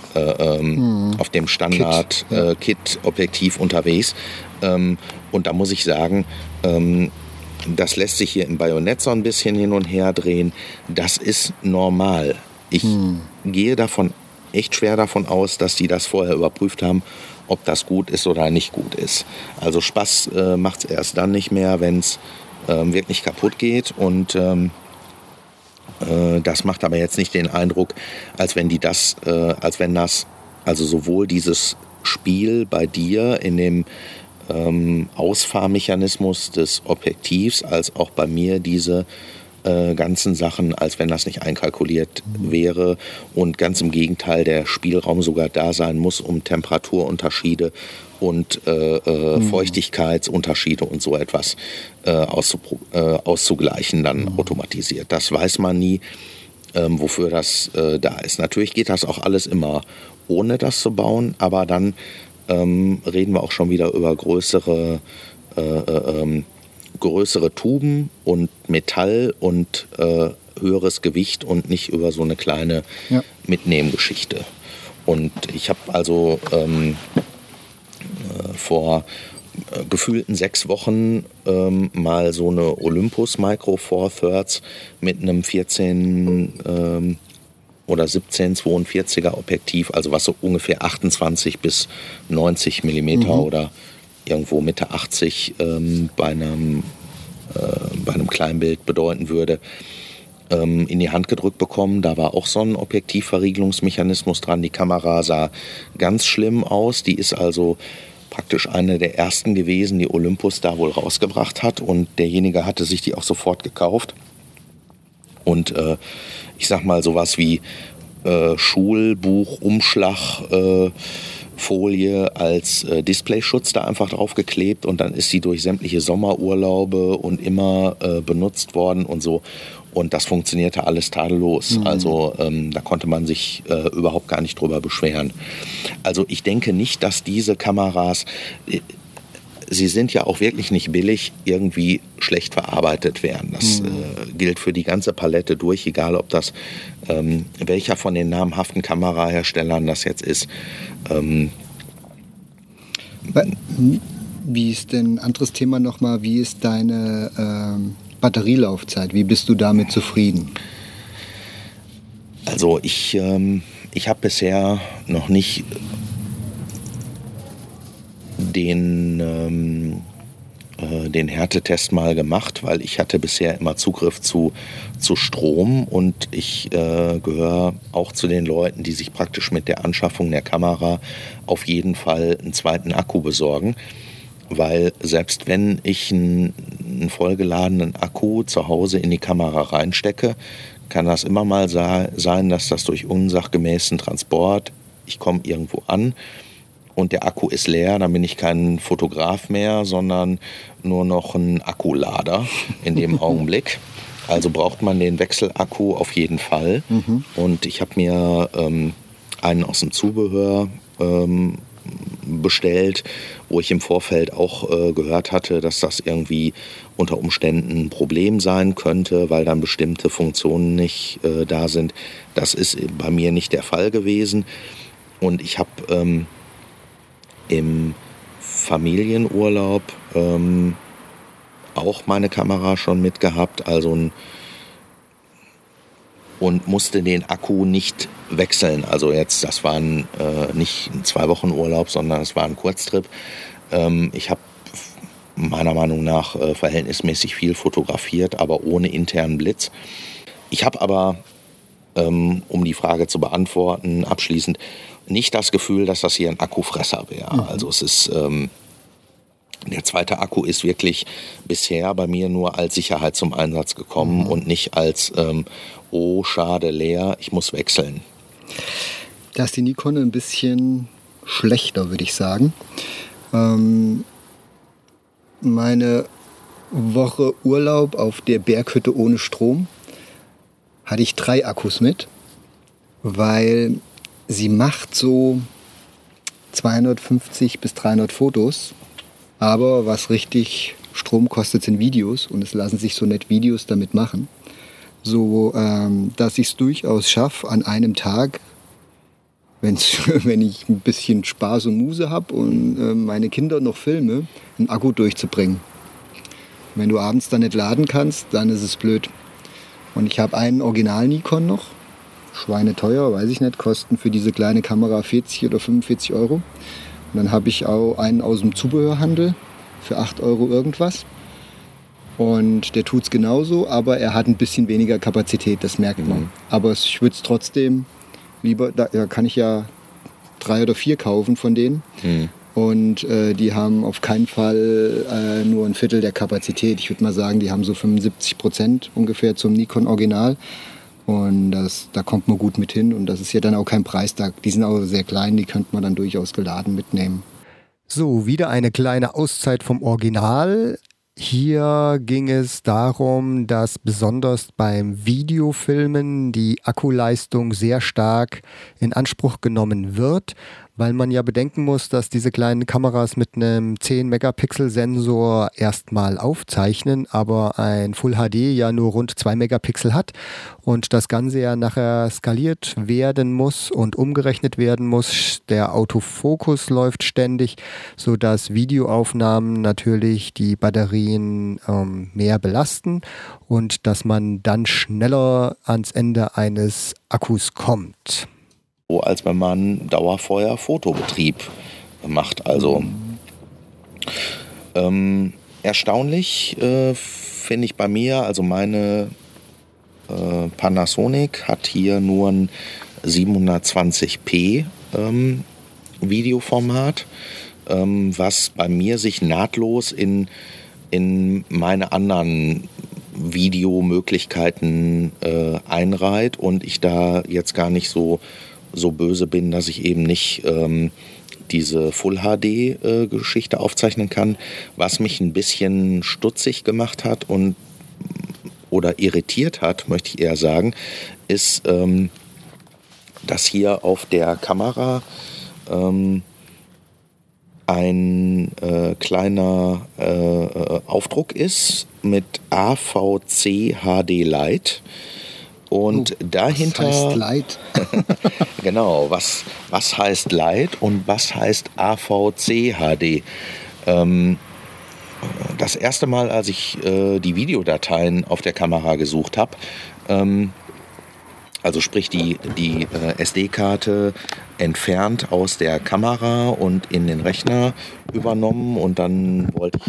Standard-Kit-Objektiv unterwegs. Und da muss ich sagen, das lässt sich hier im Bajonett so ein bisschen hin und her drehen. Das ist normal. Ich gehe echt schwer davon aus, dass die das vorher überprüft haben, ob das gut ist oder nicht gut ist. Also Spaß macht es erst dann nicht mehr, wenn es wirklich kaputt geht. Und das macht aber jetzt nicht den Eindruck, als wenn sowohl dieses Spiel bei dir in dem Ausfahrmechanismus des Objektivs als auch bei mir diese ganzen Sachen, als wenn das nicht einkalkuliert wäre und ganz im Gegenteil der Spielraum sogar da sein muss, um Temperaturunterschiede und Feuchtigkeitsunterschiede und so etwas auszugleichen, dann automatisiert. Das weiß man nie, wofür das da ist. Natürlich geht das auch alles immer ohne das zu bauen, aber dann reden wir auch schon wieder über größere Tuben und Metall und höheres Gewicht und nicht über so eine kleine Mitnehmgeschichte. Und ich habe also vor gefühlten 6 Wochen mal so eine Olympus Micro Four Thirds mit einem 14 oder 17-42er Objektiv, also was so ungefähr 28 bis 90 mm oder irgendwo Mitte 80 bei einem Kleinbild bedeuten würde. in die Hand gedrückt bekommen. Da war auch so ein Objektivverriegelungsmechanismus dran. Die Kamera sah ganz schlimm aus. Die ist also praktisch eine der ersten gewesen, die Olympus da wohl rausgebracht hat. Und derjenige hatte sich die auch sofort gekauft. Und ich sag mal sowas wie Schulbuch, Umschlag, Folie als Displayschutz da einfach drauf geklebt. Und dann ist sie durch sämtliche Sommerurlaube und immer benutzt worden und so. Und das funktionierte alles tadellos. Also da konnte man sich überhaupt gar nicht drüber beschweren. Also ich denke nicht, dass diese Kameras, sie sind ja auch wirklich nicht billig, irgendwie schlecht verarbeitet werden. Das gilt für die ganze Palette durch, egal ob das welcher von den namhaften Kameraherstellern das jetzt ist. Wie ist denn, anderes Thema nochmal, wie ist deine Batterielaufzeit? Wie bist du damit zufrieden? Also ich habe bisher noch nicht den Härtetest mal gemacht, weil ich hatte bisher immer Zugriff zu Strom und ich gehöre auch zu den Leuten, die sich praktisch mit der Anschaffung der Kamera auf jeden Fall einen zweiten Akku besorgen. Weil selbst wenn ich einen vollgeladenen Akku zu Hause in die Kamera reinstecke, kann das immer mal sein, dass das durch unsachgemäßen Transport, ich komme irgendwo an und der Akku ist leer, dann bin ich kein Fotograf mehr, sondern nur noch ein Akkulader in dem Augenblick. Also braucht man den Wechselakku auf jeden Fall. Und ich habe mir einen aus dem Zubehör bestellt, wo ich im Vorfeld auch gehört hatte, dass das irgendwie unter Umständen ein Problem sein könnte, weil dann bestimmte Funktionen nicht da sind. Das ist bei mir nicht der Fall gewesen. Und ich habe im Familienurlaub auch meine Kamera schon mitgehabt, und musste den Akku nicht wechseln. Also jetzt, das war nicht ein 2 Wochen Urlaub, sondern es war ein Kurztrip. Ich habe meiner Meinung nach verhältnismäßig viel fotografiert, aber ohne internen Blitz. Ich habe aber, um die Frage zu beantworten, abschließend nicht das Gefühl, dass das hier ein Akkufresser wäre. Also es ist... Der zweite Akku ist wirklich bisher bei mir nur als Sicherheit zum Einsatz gekommen und nicht als, oh, schade, leer, ich muss wechseln. Da ist die Nikon ein bisschen schlechter, würde ich sagen. Meine Woche Urlaub auf der Berghütte ohne Strom hatte ich 3 Akkus mit, weil sie macht so 250 bis 300 Fotos. Aber was richtig Strom kostet, sind Videos. Und es lassen sich so nett Videos damit machen. So, dass ich es durchaus schaffe, an einem Tag, wenn ich ein bisschen Spaß und Muse habe und meine Kinder noch filme, einen Akku durchzubringen. Wenn du abends dann nicht laden kannst, dann ist es blöd. Und ich habe einen Original-Nikon noch. Schweineteuer, weiß ich nicht, kosten für diese kleine Kamera 40 oder 45 Euro. Und dann habe ich auch einen aus dem Zubehörhandel für 8 Euro irgendwas. Und der tut's genauso, aber er hat ein bisschen weniger Kapazität, das merkt man. Aber ich würde es trotzdem lieber, da kann ich ja 3 oder 4 kaufen von denen. Und die haben auf keinen Fall nur ein Viertel der Kapazität. Ich würde mal sagen, die haben so 75% ungefähr zum Nikon Original. Und da kommt man gut mit hin und das ist ja dann auch kein Preistag. Die sind auch sehr klein, die könnte man dann durchaus geladen mitnehmen. So, wieder eine kleine Auszeit vom Original. Hier ging es darum, dass besonders beim Videofilmen die Akkuleistung sehr stark in Anspruch genommen wird, weil man ja bedenken muss, dass diese kleinen Kameras mit einem 10-Megapixel-Sensor erstmal aufzeichnen, aber ein Full HD ja nur rund 2 Megapixel hat und das Ganze ja nachher skaliert werden muss und umgerechnet werden muss. Der Autofokus läuft ständig, sodass Videoaufnahmen natürlich die Batterien mehr belasten und dass man dann schneller ans Ende eines Akkus kommt. Als wenn man Dauerfeuer-Fotobetrieb macht. Also erstaunlich finde ich bei mir, also meine Panasonic hat hier nur ein 720p Videoformat, was bei mir sich nahtlos in meine anderen Videomöglichkeiten einreiht und ich da jetzt gar nicht so böse bin, dass ich eben nicht diese Full-HD-Geschichte aufzeichnen kann. Was mich ein bisschen stutzig gemacht hat oder irritiert hat, möchte ich eher sagen, ist, dass hier auf der Kamera ein kleiner Aufdruck ist mit AVC HD Light. Und dahinter. Was heißt Light? Genau, was heißt Light und was heißt AVC HD? Das erste Mal, als ich die Videodateien auf der Kamera gesucht habe, also sprich die SD-Karte entfernt aus der Kamera und in den Rechner übernommen und dann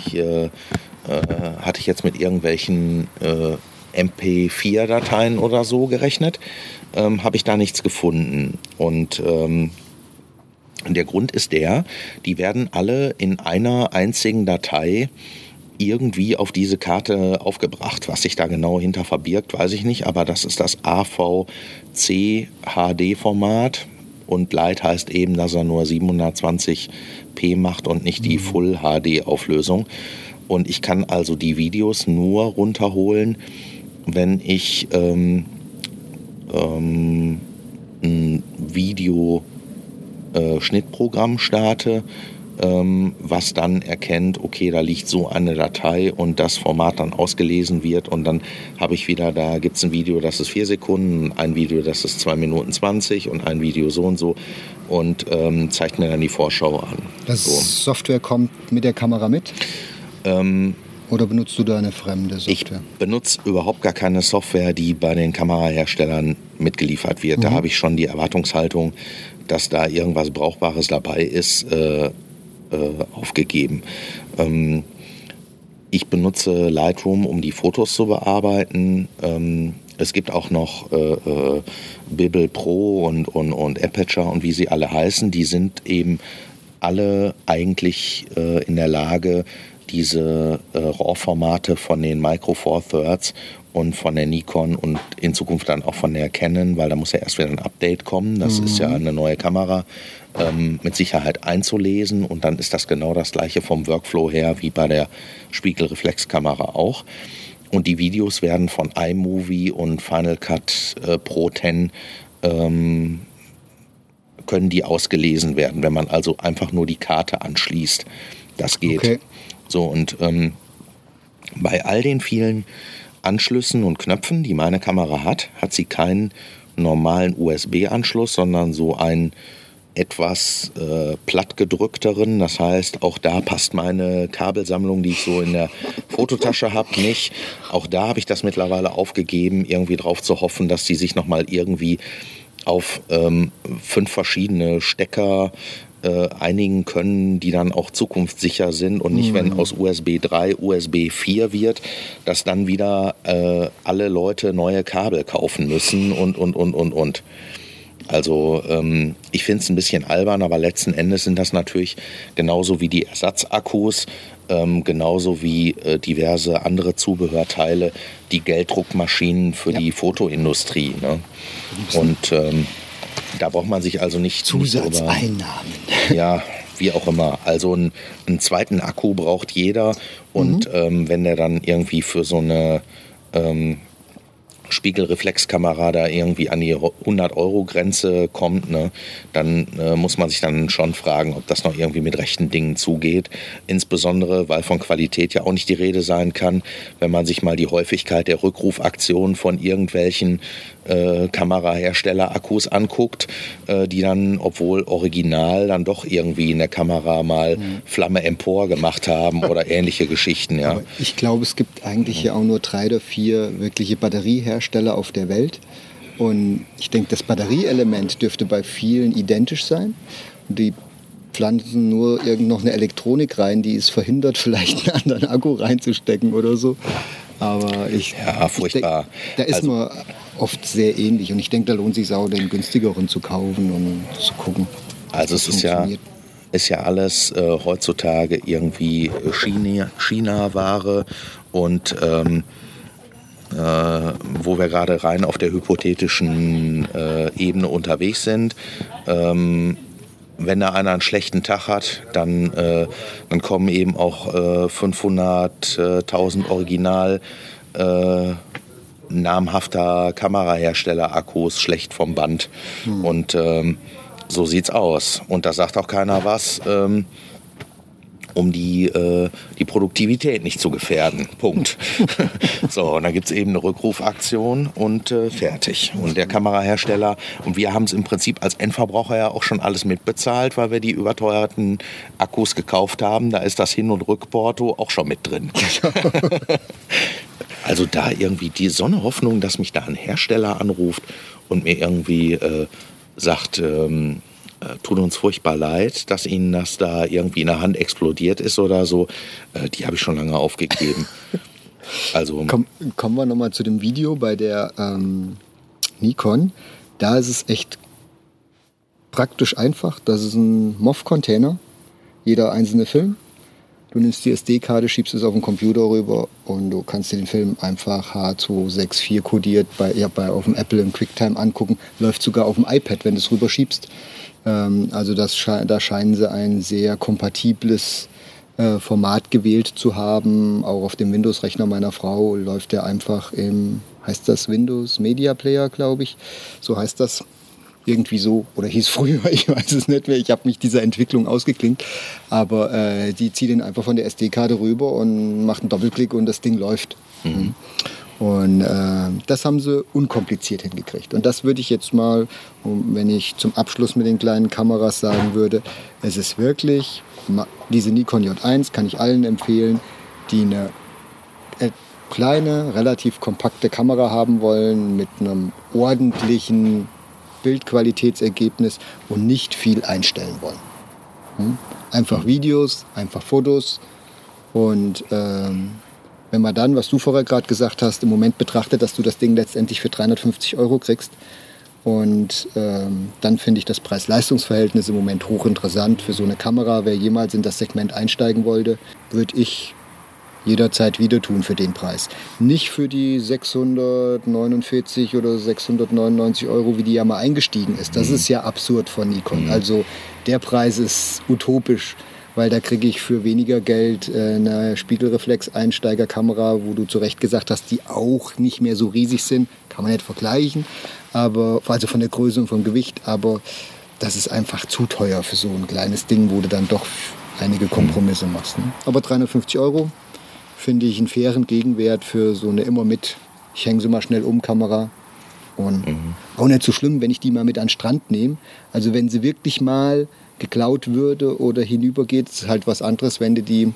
hatte ich jetzt mit irgendwelchen MP4-Dateien oder so gerechnet, habe ich da nichts gefunden. Und der Grund ist die werden alle in einer einzigen Datei irgendwie auf diese Karte aufgebracht. Was sich da genau hinter verbirgt, weiß ich nicht, aber das ist das AVC HD-Format und Light heißt eben, dass er nur 720p macht und nicht die Full HD-Auflösung. Und ich kann also die Videos nur runterholen, wenn ich ein Videoschnittprogramm starte, was dann erkennt, okay, da liegt so eine Datei und das Format dann ausgelesen wird und dann habe ich wieder, da gibt es ein Video, das ist 4 Sekunden, ein Video, das ist 2 Minuten 20 und ein Video so und so und zeigt mir dann die Vorschau an. Das Software kommt mit der Kamera mit? Oder benutzt du da eine fremde Software? Ich benutze überhaupt gar keine Software, die bei den Kameraherstellern mitgeliefert wird. Da habe ich schon die Erwartungshaltung, dass da irgendwas Brauchbares dabei ist, aufgegeben. Ich benutze Lightroom, um die Fotos zu bearbeiten. Es gibt auch noch Bibble Pro und Aperture und wie sie alle heißen. Die sind eben alle eigentlich in der Lage, diese RAW-Formate von den Micro Four Thirds und von der Nikon und in Zukunft dann auch von der Canon, weil da muss ja erst wieder ein Update kommen. Das ist ja eine neue Kamera, mit Sicherheit einzulesen und dann ist das genau das gleiche vom Workflow her wie bei der Spiegelreflexkamera auch. Und die Videos werden von iMovie und Final Cut Pro X können die ausgelesen werden, wenn man also einfach nur die Karte anschließt. Das geht. Okay. So, und bei all den vielen Anschlüssen und Knöpfen, die meine Kamera hat sie keinen normalen USB-Anschluss, sondern so einen etwas plattgedrückteren. Das heißt, auch da passt meine Kabelsammlung, die ich so in der Fototasche habe, nicht. Auch da habe ich das mittlerweile aufgegeben, irgendwie drauf zu hoffen, dass die sich nochmal irgendwie auf 5 verschiedene Stecker einigen können, die dann auch zukunftssicher sind und nicht, wenn aus USB 3 USB 4 wird, dass dann wieder alle Leute neue Kabel kaufen müssen und. Also ich finde es ein bisschen albern, aber letzten Endes sind das natürlich genauso wie die Ersatzakkus, genauso wie diverse andere Zubehörteile, die Gelddruckmaschinen für die Fotoindustrie. Ne? Und da braucht man sich also nicht Zusatzeinnahmen. Ja, wie auch immer. Also einen zweiten Akku braucht jeder und wenn der dann irgendwie für so eine Spiegelreflexkamera da irgendwie an die 100-Euro-Grenze kommt, ne, dann muss man sich dann schon fragen, ob das noch irgendwie mit rechten Dingen zugeht. Insbesondere, weil von Qualität ja auch nicht die Rede sein kann, wenn man sich mal die Häufigkeit der Rückrufaktionen von irgendwelchen Kamerahersteller-Akkus anguckt, die dann, obwohl original, dann doch irgendwie in der Kamera mal Flamme empor gemacht haben oder ähnliche Geschichten. Ja. Aber ich glaube, es gibt eigentlich ja auch nur 3 oder 4 wirkliche Batteriehersteller auf der Welt. Und ich denke, das Batterieelement dürfte bei vielen identisch sein. Und die pflanzen nur noch eine Elektronik rein, die es verhindert, vielleicht einen anderen Akku reinzustecken oder so. Aber furchtbar. Da ist man oft sehr ähnlich und ich denke, da lohnt sich auch, den günstigeren zu kaufen und zu gucken. Also es ist ja alles heutzutage irgendwie China-Ware und wo wir gerade rein auf der hypothetischen Ebene unterwegs sind. Wenn da einer einen schlechten Tag hat, dann kommen eben auch 500.000 Original namhafter Kamerahersteller-Akkus schlecht vom Band. Und so sieht's aus. Und da sagt auch keiner was, um die Produktivität nicht zu gefährden. Punkt. So, und dann gibt es eben eine Rückrufaktion und fertig. Und der Kamerahersteller, und wir haben es im Prinzip als Endverbraucher ja auch schon alles mitbezahlt, weil wir die überteuerten Akkus gekauft haben. Da ist das Hin- und Rückporto auch schon mit drin. Also da irgendwie die Hoffnung, dass mich da ein Hersteller anruft und mir irgendwie sagt, tut uns furchtbar leid, dass Ihnen das da irgendwie in der Hand explodiert ist oder so, die habe ich schon lange aufgegeben. Also kommen wir nochmal zu dem Video bei der Nikon. Da ist es echt praktisch einfach. Das ist ein MOV-Container, jeder einzelne Film. Du nimmst die SD-Karte, schiebst es auf den Computer rüber und du kannst dir den Film einfach H264 kodiert auf dem Apple im QuickTime angucken. Läuft sogar auf dem iPad, wenn du es rüberschiebst. Also da scheinen sie ein sehr kompatibles Format gewählt zu haben. Auch auf dem Windows-Rechner meiner Frau läuft der einfach heißt das Windows Media Player, glaube ich. So heißt das. Irgendwie so, oder hieß früher, ich weiß es nicht mehr, ich habe mich dieser Entwicklung ausgeklinkt, aber die zieht ihn einfach von der SD-Karte rüber und macht einen Doppelklick und das Ding läuft. Mhm. Und das haben sie unkompliziert hingekriegt. Und das würde ich jetzt mal, wenn ich zum Abschluss mit den kleinen Kameras sagen würde, es ist wirklich, diese Nikon J1 kann ich allen empfehlen, die eine kleine, relativ kompakte Kamera haben wollen, mit einem ordentlichen Bildqualitätsergebnis und nicht viel einstellen wollen. Einfach Videos, einfach Fotos und wenn man dann, was du vorher gerade gesagt hast, im Moment betrachtet, dass du das Ding letztendlich für 350 € kriegst und dann finde ich das Preis-Leistungs-Verhältnis im Moment hochinteressant für so eine Kamera. Wer jemals in das Segment einsteigen wollte, würde ich jederzeit wieder tun für den Preis. Nicht für die 649 oder 699 €, wie die ja mal eingestiegen ist. Das ist ja absurd von Nikon. Also der Preis ist utopisch, weil da kriege ich für weniger Geld eine Spiegelreflex-Einsteigerkamera, wo du zu Recht gesagt hast, die auch nicht mehr so riesig sind. Kann man nicht vergleichen, aber also von der Größe und vom Gewicht, aber das ist einfach zu teuer für so ein kleines Ding, wo du dann doch einige Kompromisse machst. Ne? Aber 350 € finde ich einen fairen Gegenwert für so eine ich hänge sie mal schnell Kamera. Und auch nicht so schlimm, wenn ich die mal mit an den Strand nehme. Also wenn sie wirklich mal geklaut würde oder hinübergeht, ist halt was anderes, wenn du die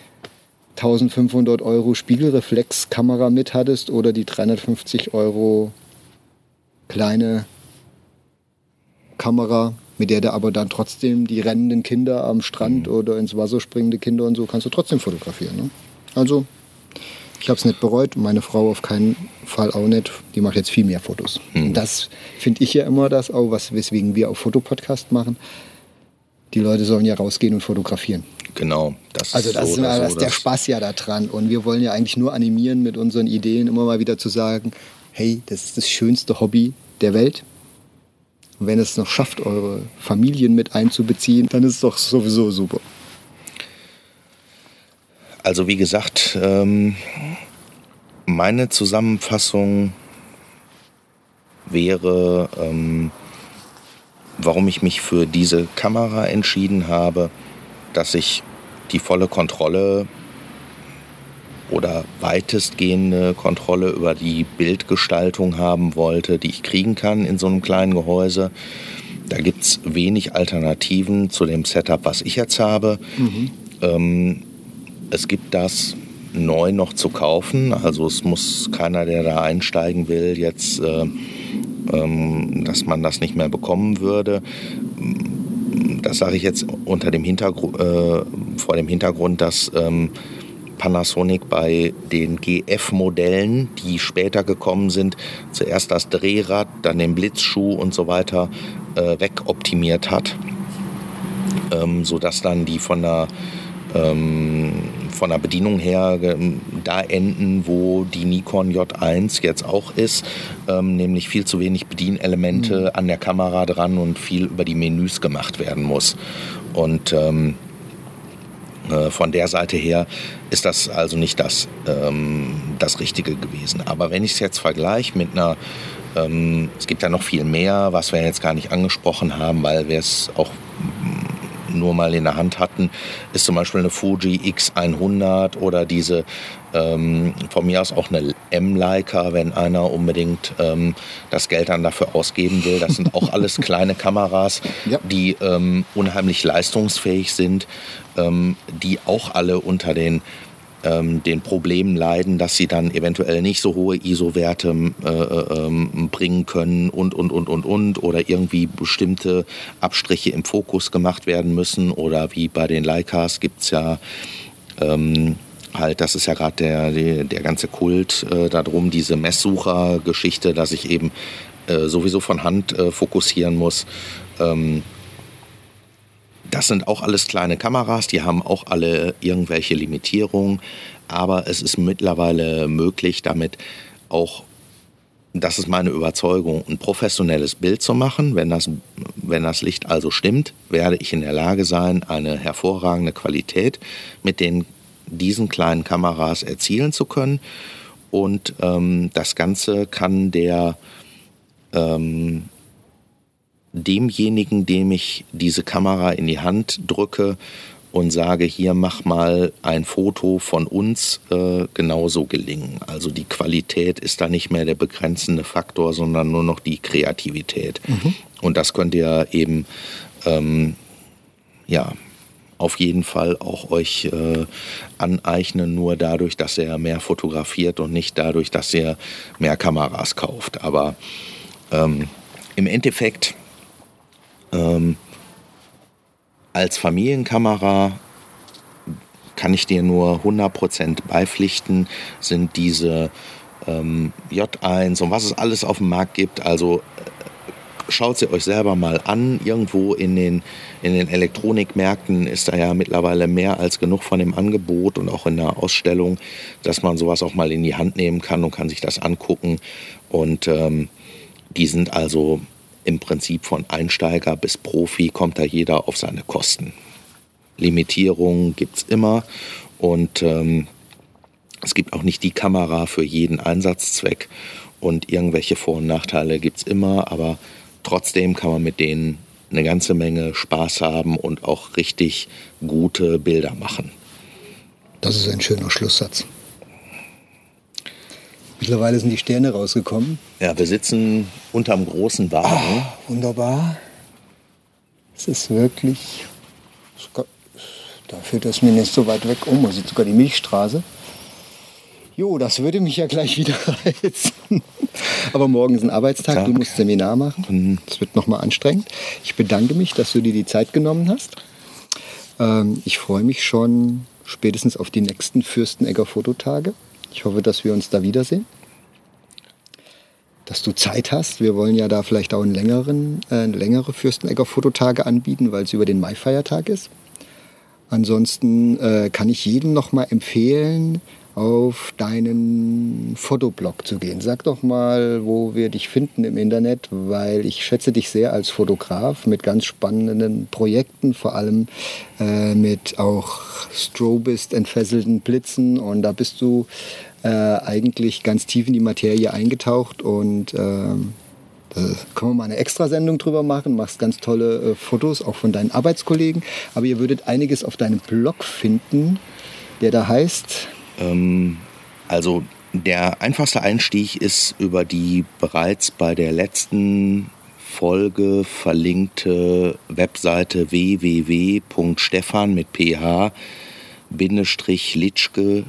1500 € Spiegelreflexkamera mit hattest oder die 350 € kleine Kamera, mit der du aber dann trotzdem die rennenden Kinder am Strand oder ins Wasser springende Kinder und so kannst du trotzdem fotografieren. Ne? Also, ich habe es nicht bereut und meine Frau auf keinen Fall auch nicht. Die macht jetzt viel mehr Fotos. Und das finde ich ja immer das auch, weswegen wir auch Fotopodcast machen. Die Leute sollen ja rausgehen und fotografieren. Genau. Das ist der Spaß ja da dran. Und wir wollen ja eigentlich nur animieren mit unseren Ideen, immer mal wieder zu sagen, hey, das ist das schönste Hobby der Welt. Und wenn es noch schafft, eure Familien mit einzubeziehen, dann ist es doch sowieso super. Also wie gesagt, meine Zusammenfassung wäre, warum ich mich für diese Kamera entschieden habe, dass ich die volle Kontrolle oder weitestgehende Kontrolle über die Bildgestaltung haben wollte, die ich kriegen kann in so einem kleinen Gehäuse. Da gibt es wenig Alternativen zu dem Setup, was ich jetzt habe. Es gibt das neu noch zu kaufen, also es muss keiner, der da einsteigen will, jetzt, dass man das nicht mehr bekommen würde. Das sage ich jetzt vor dem Hintergrund, dass Panasonic bei den GF-Modellen, die später gekommen sind, zuerst das Drehrad, dann den Blitzschuh und so weiter wegoptimiert hat, sodass dann die von der Bedienung her da enden, wo die Nikon J1 jetzt auch ist, nämlich viel zu wenig Bedienelemente an der Kamera dran und viel über die Menüs gemacht werden muss. Und von der Seite her ist das also nicht das Richtige gewesen. Aber wenn ich es jetzt vergleiche mit einer, es gibt ja noch viel mehr, was wir jetzt gar nicht angesprochen haben, weil wir es auch nur mal in der Hand hatten, ist zum Beispiel eine Fuji X100 oder diese, von mir aus auch eine M-Leica, wenn einer unbedingt das Geld dann dafür ausgeben will. Das sind auch alles kleine Kameras, ja, die unheimlich leistungsfähig sind, die auch alle unter den Problemen leiden, dass sie dann eventuell nicht so hohe ISO-Werte bringen können und oder irgendwie bestimmte Abstriche im Fokus gemacht werden müssen, oder wie bei den Leicas gibt's ja halt, das ist ja gerade der ganze Kult darum, diese Messsucher-Geschichte, dass ich eben sowieso von Hand fokussieren muss. Das sind auch alles kleine Kameras, die haben auch alle irgendwelche Limitierungen, aber es ist mittlerweile möglich, damit auch, das ist meine Überzeugung, ein professionelles Bild zu machen. Wenn das Licht also stimmt, werde ich in der Lage sein, eine hervorragende Qualität mit diesen kleinen Kameras erzielen zu können. Und das Ganze kann demjenigen, dem ich diese Kamera in die Hand drücke und sage, hier mach mal ein Foto von uns, genauso gelingen. Also die Qualität ist da nicht mehr der begrenzende Faktor, sondern nur noch die Kreativität. Mhm. Und das könnt ihr eben auf jeden Fall auch euch aneignen, nur dadurch, dass ihr mehr fotografiert und nicht dadurch, dass ihr mehr Kameras kauft. Aber im Endeffekt als Familienkamera kann ich dir nur 100% beipflichten, sind diese J1 und was es alles auf dem Markt gibt. Also schaut sie euch selber mal an. Irgendwo in den Elektronikmärkten ist da ja mittlerweile mehr als genug von dem Angebot und auch in der Ausstellung, dass man sowas auch mal in die Hand nehmen kann und kann sich das angucken. Und die sind also im Prinzip von Einsteiger bis Profi, kommt da jeder auf seine Kosten. Limitierungen gibt es immer und es gibt auch nicht die Kamera für jeden Einsatzzweck und irgendwelche Vor- und Nachteile gibt es immer, aber trotzdem kann man mit denen eine ganze Menge Spaß haben und auch richtig gute Bilder machen. Das ist ein schöner Schlusssatz. Mittlerweile sind die Sterne rausgekommen. Ja, wir sitzen unterm großen Wagen. Wunderbar. Es ist wirklich, dafür, dass mir nicht so weit weg, man sieht sogar die Milchstraße. Jo, das würde mich ja gleich wieder reizen. Aber morgen ist ein Arbeitstag, du musst Seminar machen. Das wird nochmal anstrengend. Ich bedanke mich, dass du dir die Zeit genommen hast. Ich freue mich schon spätestens auf die nächsten Fürstenegger Fototage. Ich hoffe, dass wir uns da wiedersehen. Dass du Zeit hast. Wir wollen ja da vielleicht auch längere Fürstenegger Fototage anbieten, weil es über den Maifeiertag ist. Ansonsten kann ich jedem noch mal empfehlen, auf deinen Fotoblog zu gehen. Sag doch mal, wo wir dich finden im Internet, weil ich schätze dich sehr als Fotograf mit ganz spannenden Projekten, vor allem mit auch Strobist entfesselten Blitzen, und da bist du eigentlich ganz tief in die Materie eingetaucht und da können wir mal eine Extrasendung drüber machen, machst ganz tolle Fotos, auch von deinen Arbeitskollegen, aber ihr würdet einiges auf deinem Blog finden, der da heißt... Also der einfachste Einstieg ist über die bereits bei der letzten Folge verlinkte Webseite www.stefan mit ph-litschke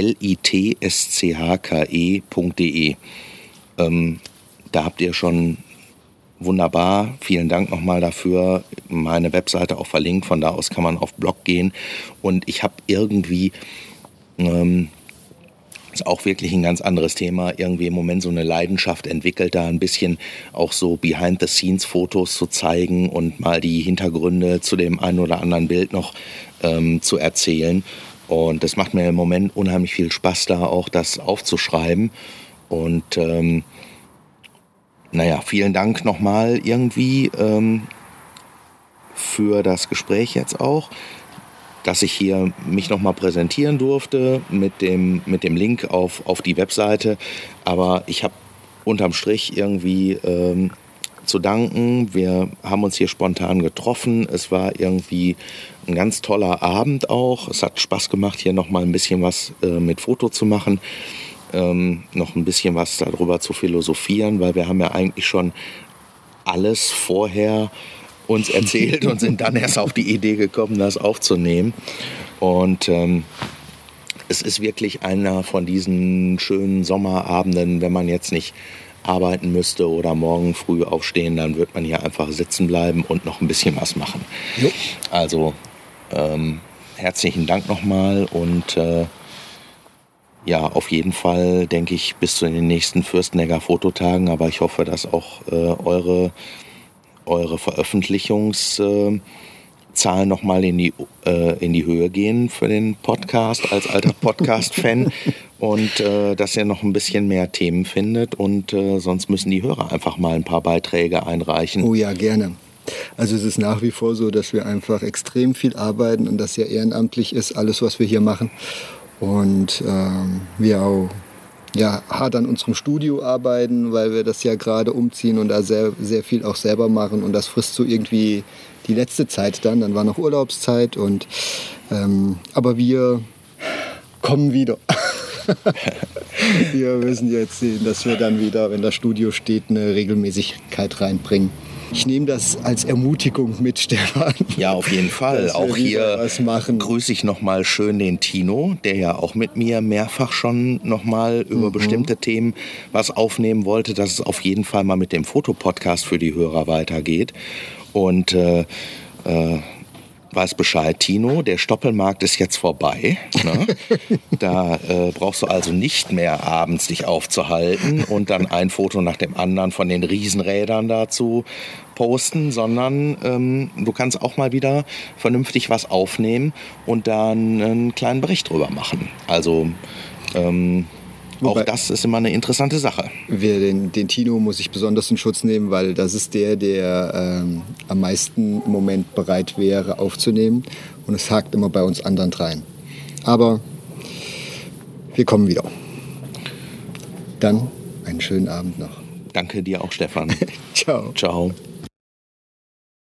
litschke.de. Da habt ihr schon wunderbar, vielen Dank nochmal dafür, meine Webseite auch verlinkt, von da aus kann man auf Blog gehen, und ich habe irgendwie Ist auch wirklich ein ganz anderes Thema. Irgendwie im Moment so eine Leidenschaft entwickelt, da ein bisschen auch so Behind-the-Scenes-Fotos zu zeigen und mal die Hintergründe zu dem einen oder anderen Bild noch zu erzählen. Und das macht mir im Moment unheimlich viel Spaß, da auch das aufzuschreiben. Und vielen Dank nochmal irgendwie für das Gespräch jetzt auch, dass ich hier mich nochmal präsentieren durfte mit dem Link auf die Webseite. Aber ich habe unterm Strich irgendwie zu danken. Wir haben uns hier spontan getroffen. Es war irgendwie ein ganz toller Abend auch. Es hat Spaß gemacht, hier nochmal ein bisschen was mit Foto zu machen. Noch ein bisschen was darüber zu philosophieren, weil wir haben ja eigentlich schon alles vorher uns erzählt und sind dann erst auf die Idee gekommen, das aufzunehmen. Und es ist wirklich einer von diesen schönen Sommerabenden, wenn man jetzt nicht arbeiten müsste oder morgen früh aufstehen, dann wird man hier einfach sitzen bleiben und noch ein bisschen was machen. Jo. Also herzlichen Dank nochmal und auf jeden Fall denke ich bis zu den nächsten Fürstenegger Fototagen, aber ich hoffe, dass auch eure Veröffentlichungszahlen nochmal in die Höhe gehen für den Podcast als alter Podcast-Fan und dass ihr noch ein bisschen mehr Themen findet und sonst müssen die Hörer einfach mal ein paar Beiträge einreichen. Oh ja, gerne. Also es ist nach wie vor so, dass wir einfach extrem viel arbeiten und das ja ehrenamtlich ist, alles was wir hier machen. Und wir auch hart an unserem Studio arbeiten, weil wir das ja gerade umziehen und da sehr, sehr viel auch selber machen. Und das frisst so irgendwie die letzte Zeit dann war noch Urlaubszeit. Aber wir kommen wieder. Wir müssen jetzt sehen, dass wir dann wieder, wenn das Studio steht, eine Regelmäßigkeit reinbringen. Ich nehme das als Ermutigung mit, Stefan. Ja, auf jeden Fall. Auch hier grüße ich nochmal schön den Tino, der ja auch mit mir mehrfach schon nochmal über bestimmte Themen was aufnehmen wollte, dass es auf jeden Fall mal mit dem Fotopodcast für die Hörer weitergeht. Und weiß Bescheid, Tino, der Stoppelmarkt ist jetzt vorbei. Ne? Da brauchst du also nicht mehr abends dich aufzuhalten und dann ein Foto nach dem anderen von den Riesenrädern dazu posten, sondern du kannst auch mal wieder vernünftig was aufnehmen und dann einen kleinen Bericht drüber machen. Also auch das ist immer eine interessante Sache. Den Tino muss ich besonders in Schutz nehmen, weil das ist der am meisten im Moment bereit wäre aufzunehmen. Und es hakt immer bei uns anderen dreien. Aber wir kommen wieder. Dann einen schönen Abend noch. Danke dir auch, Stefan. Ciao. Ciao.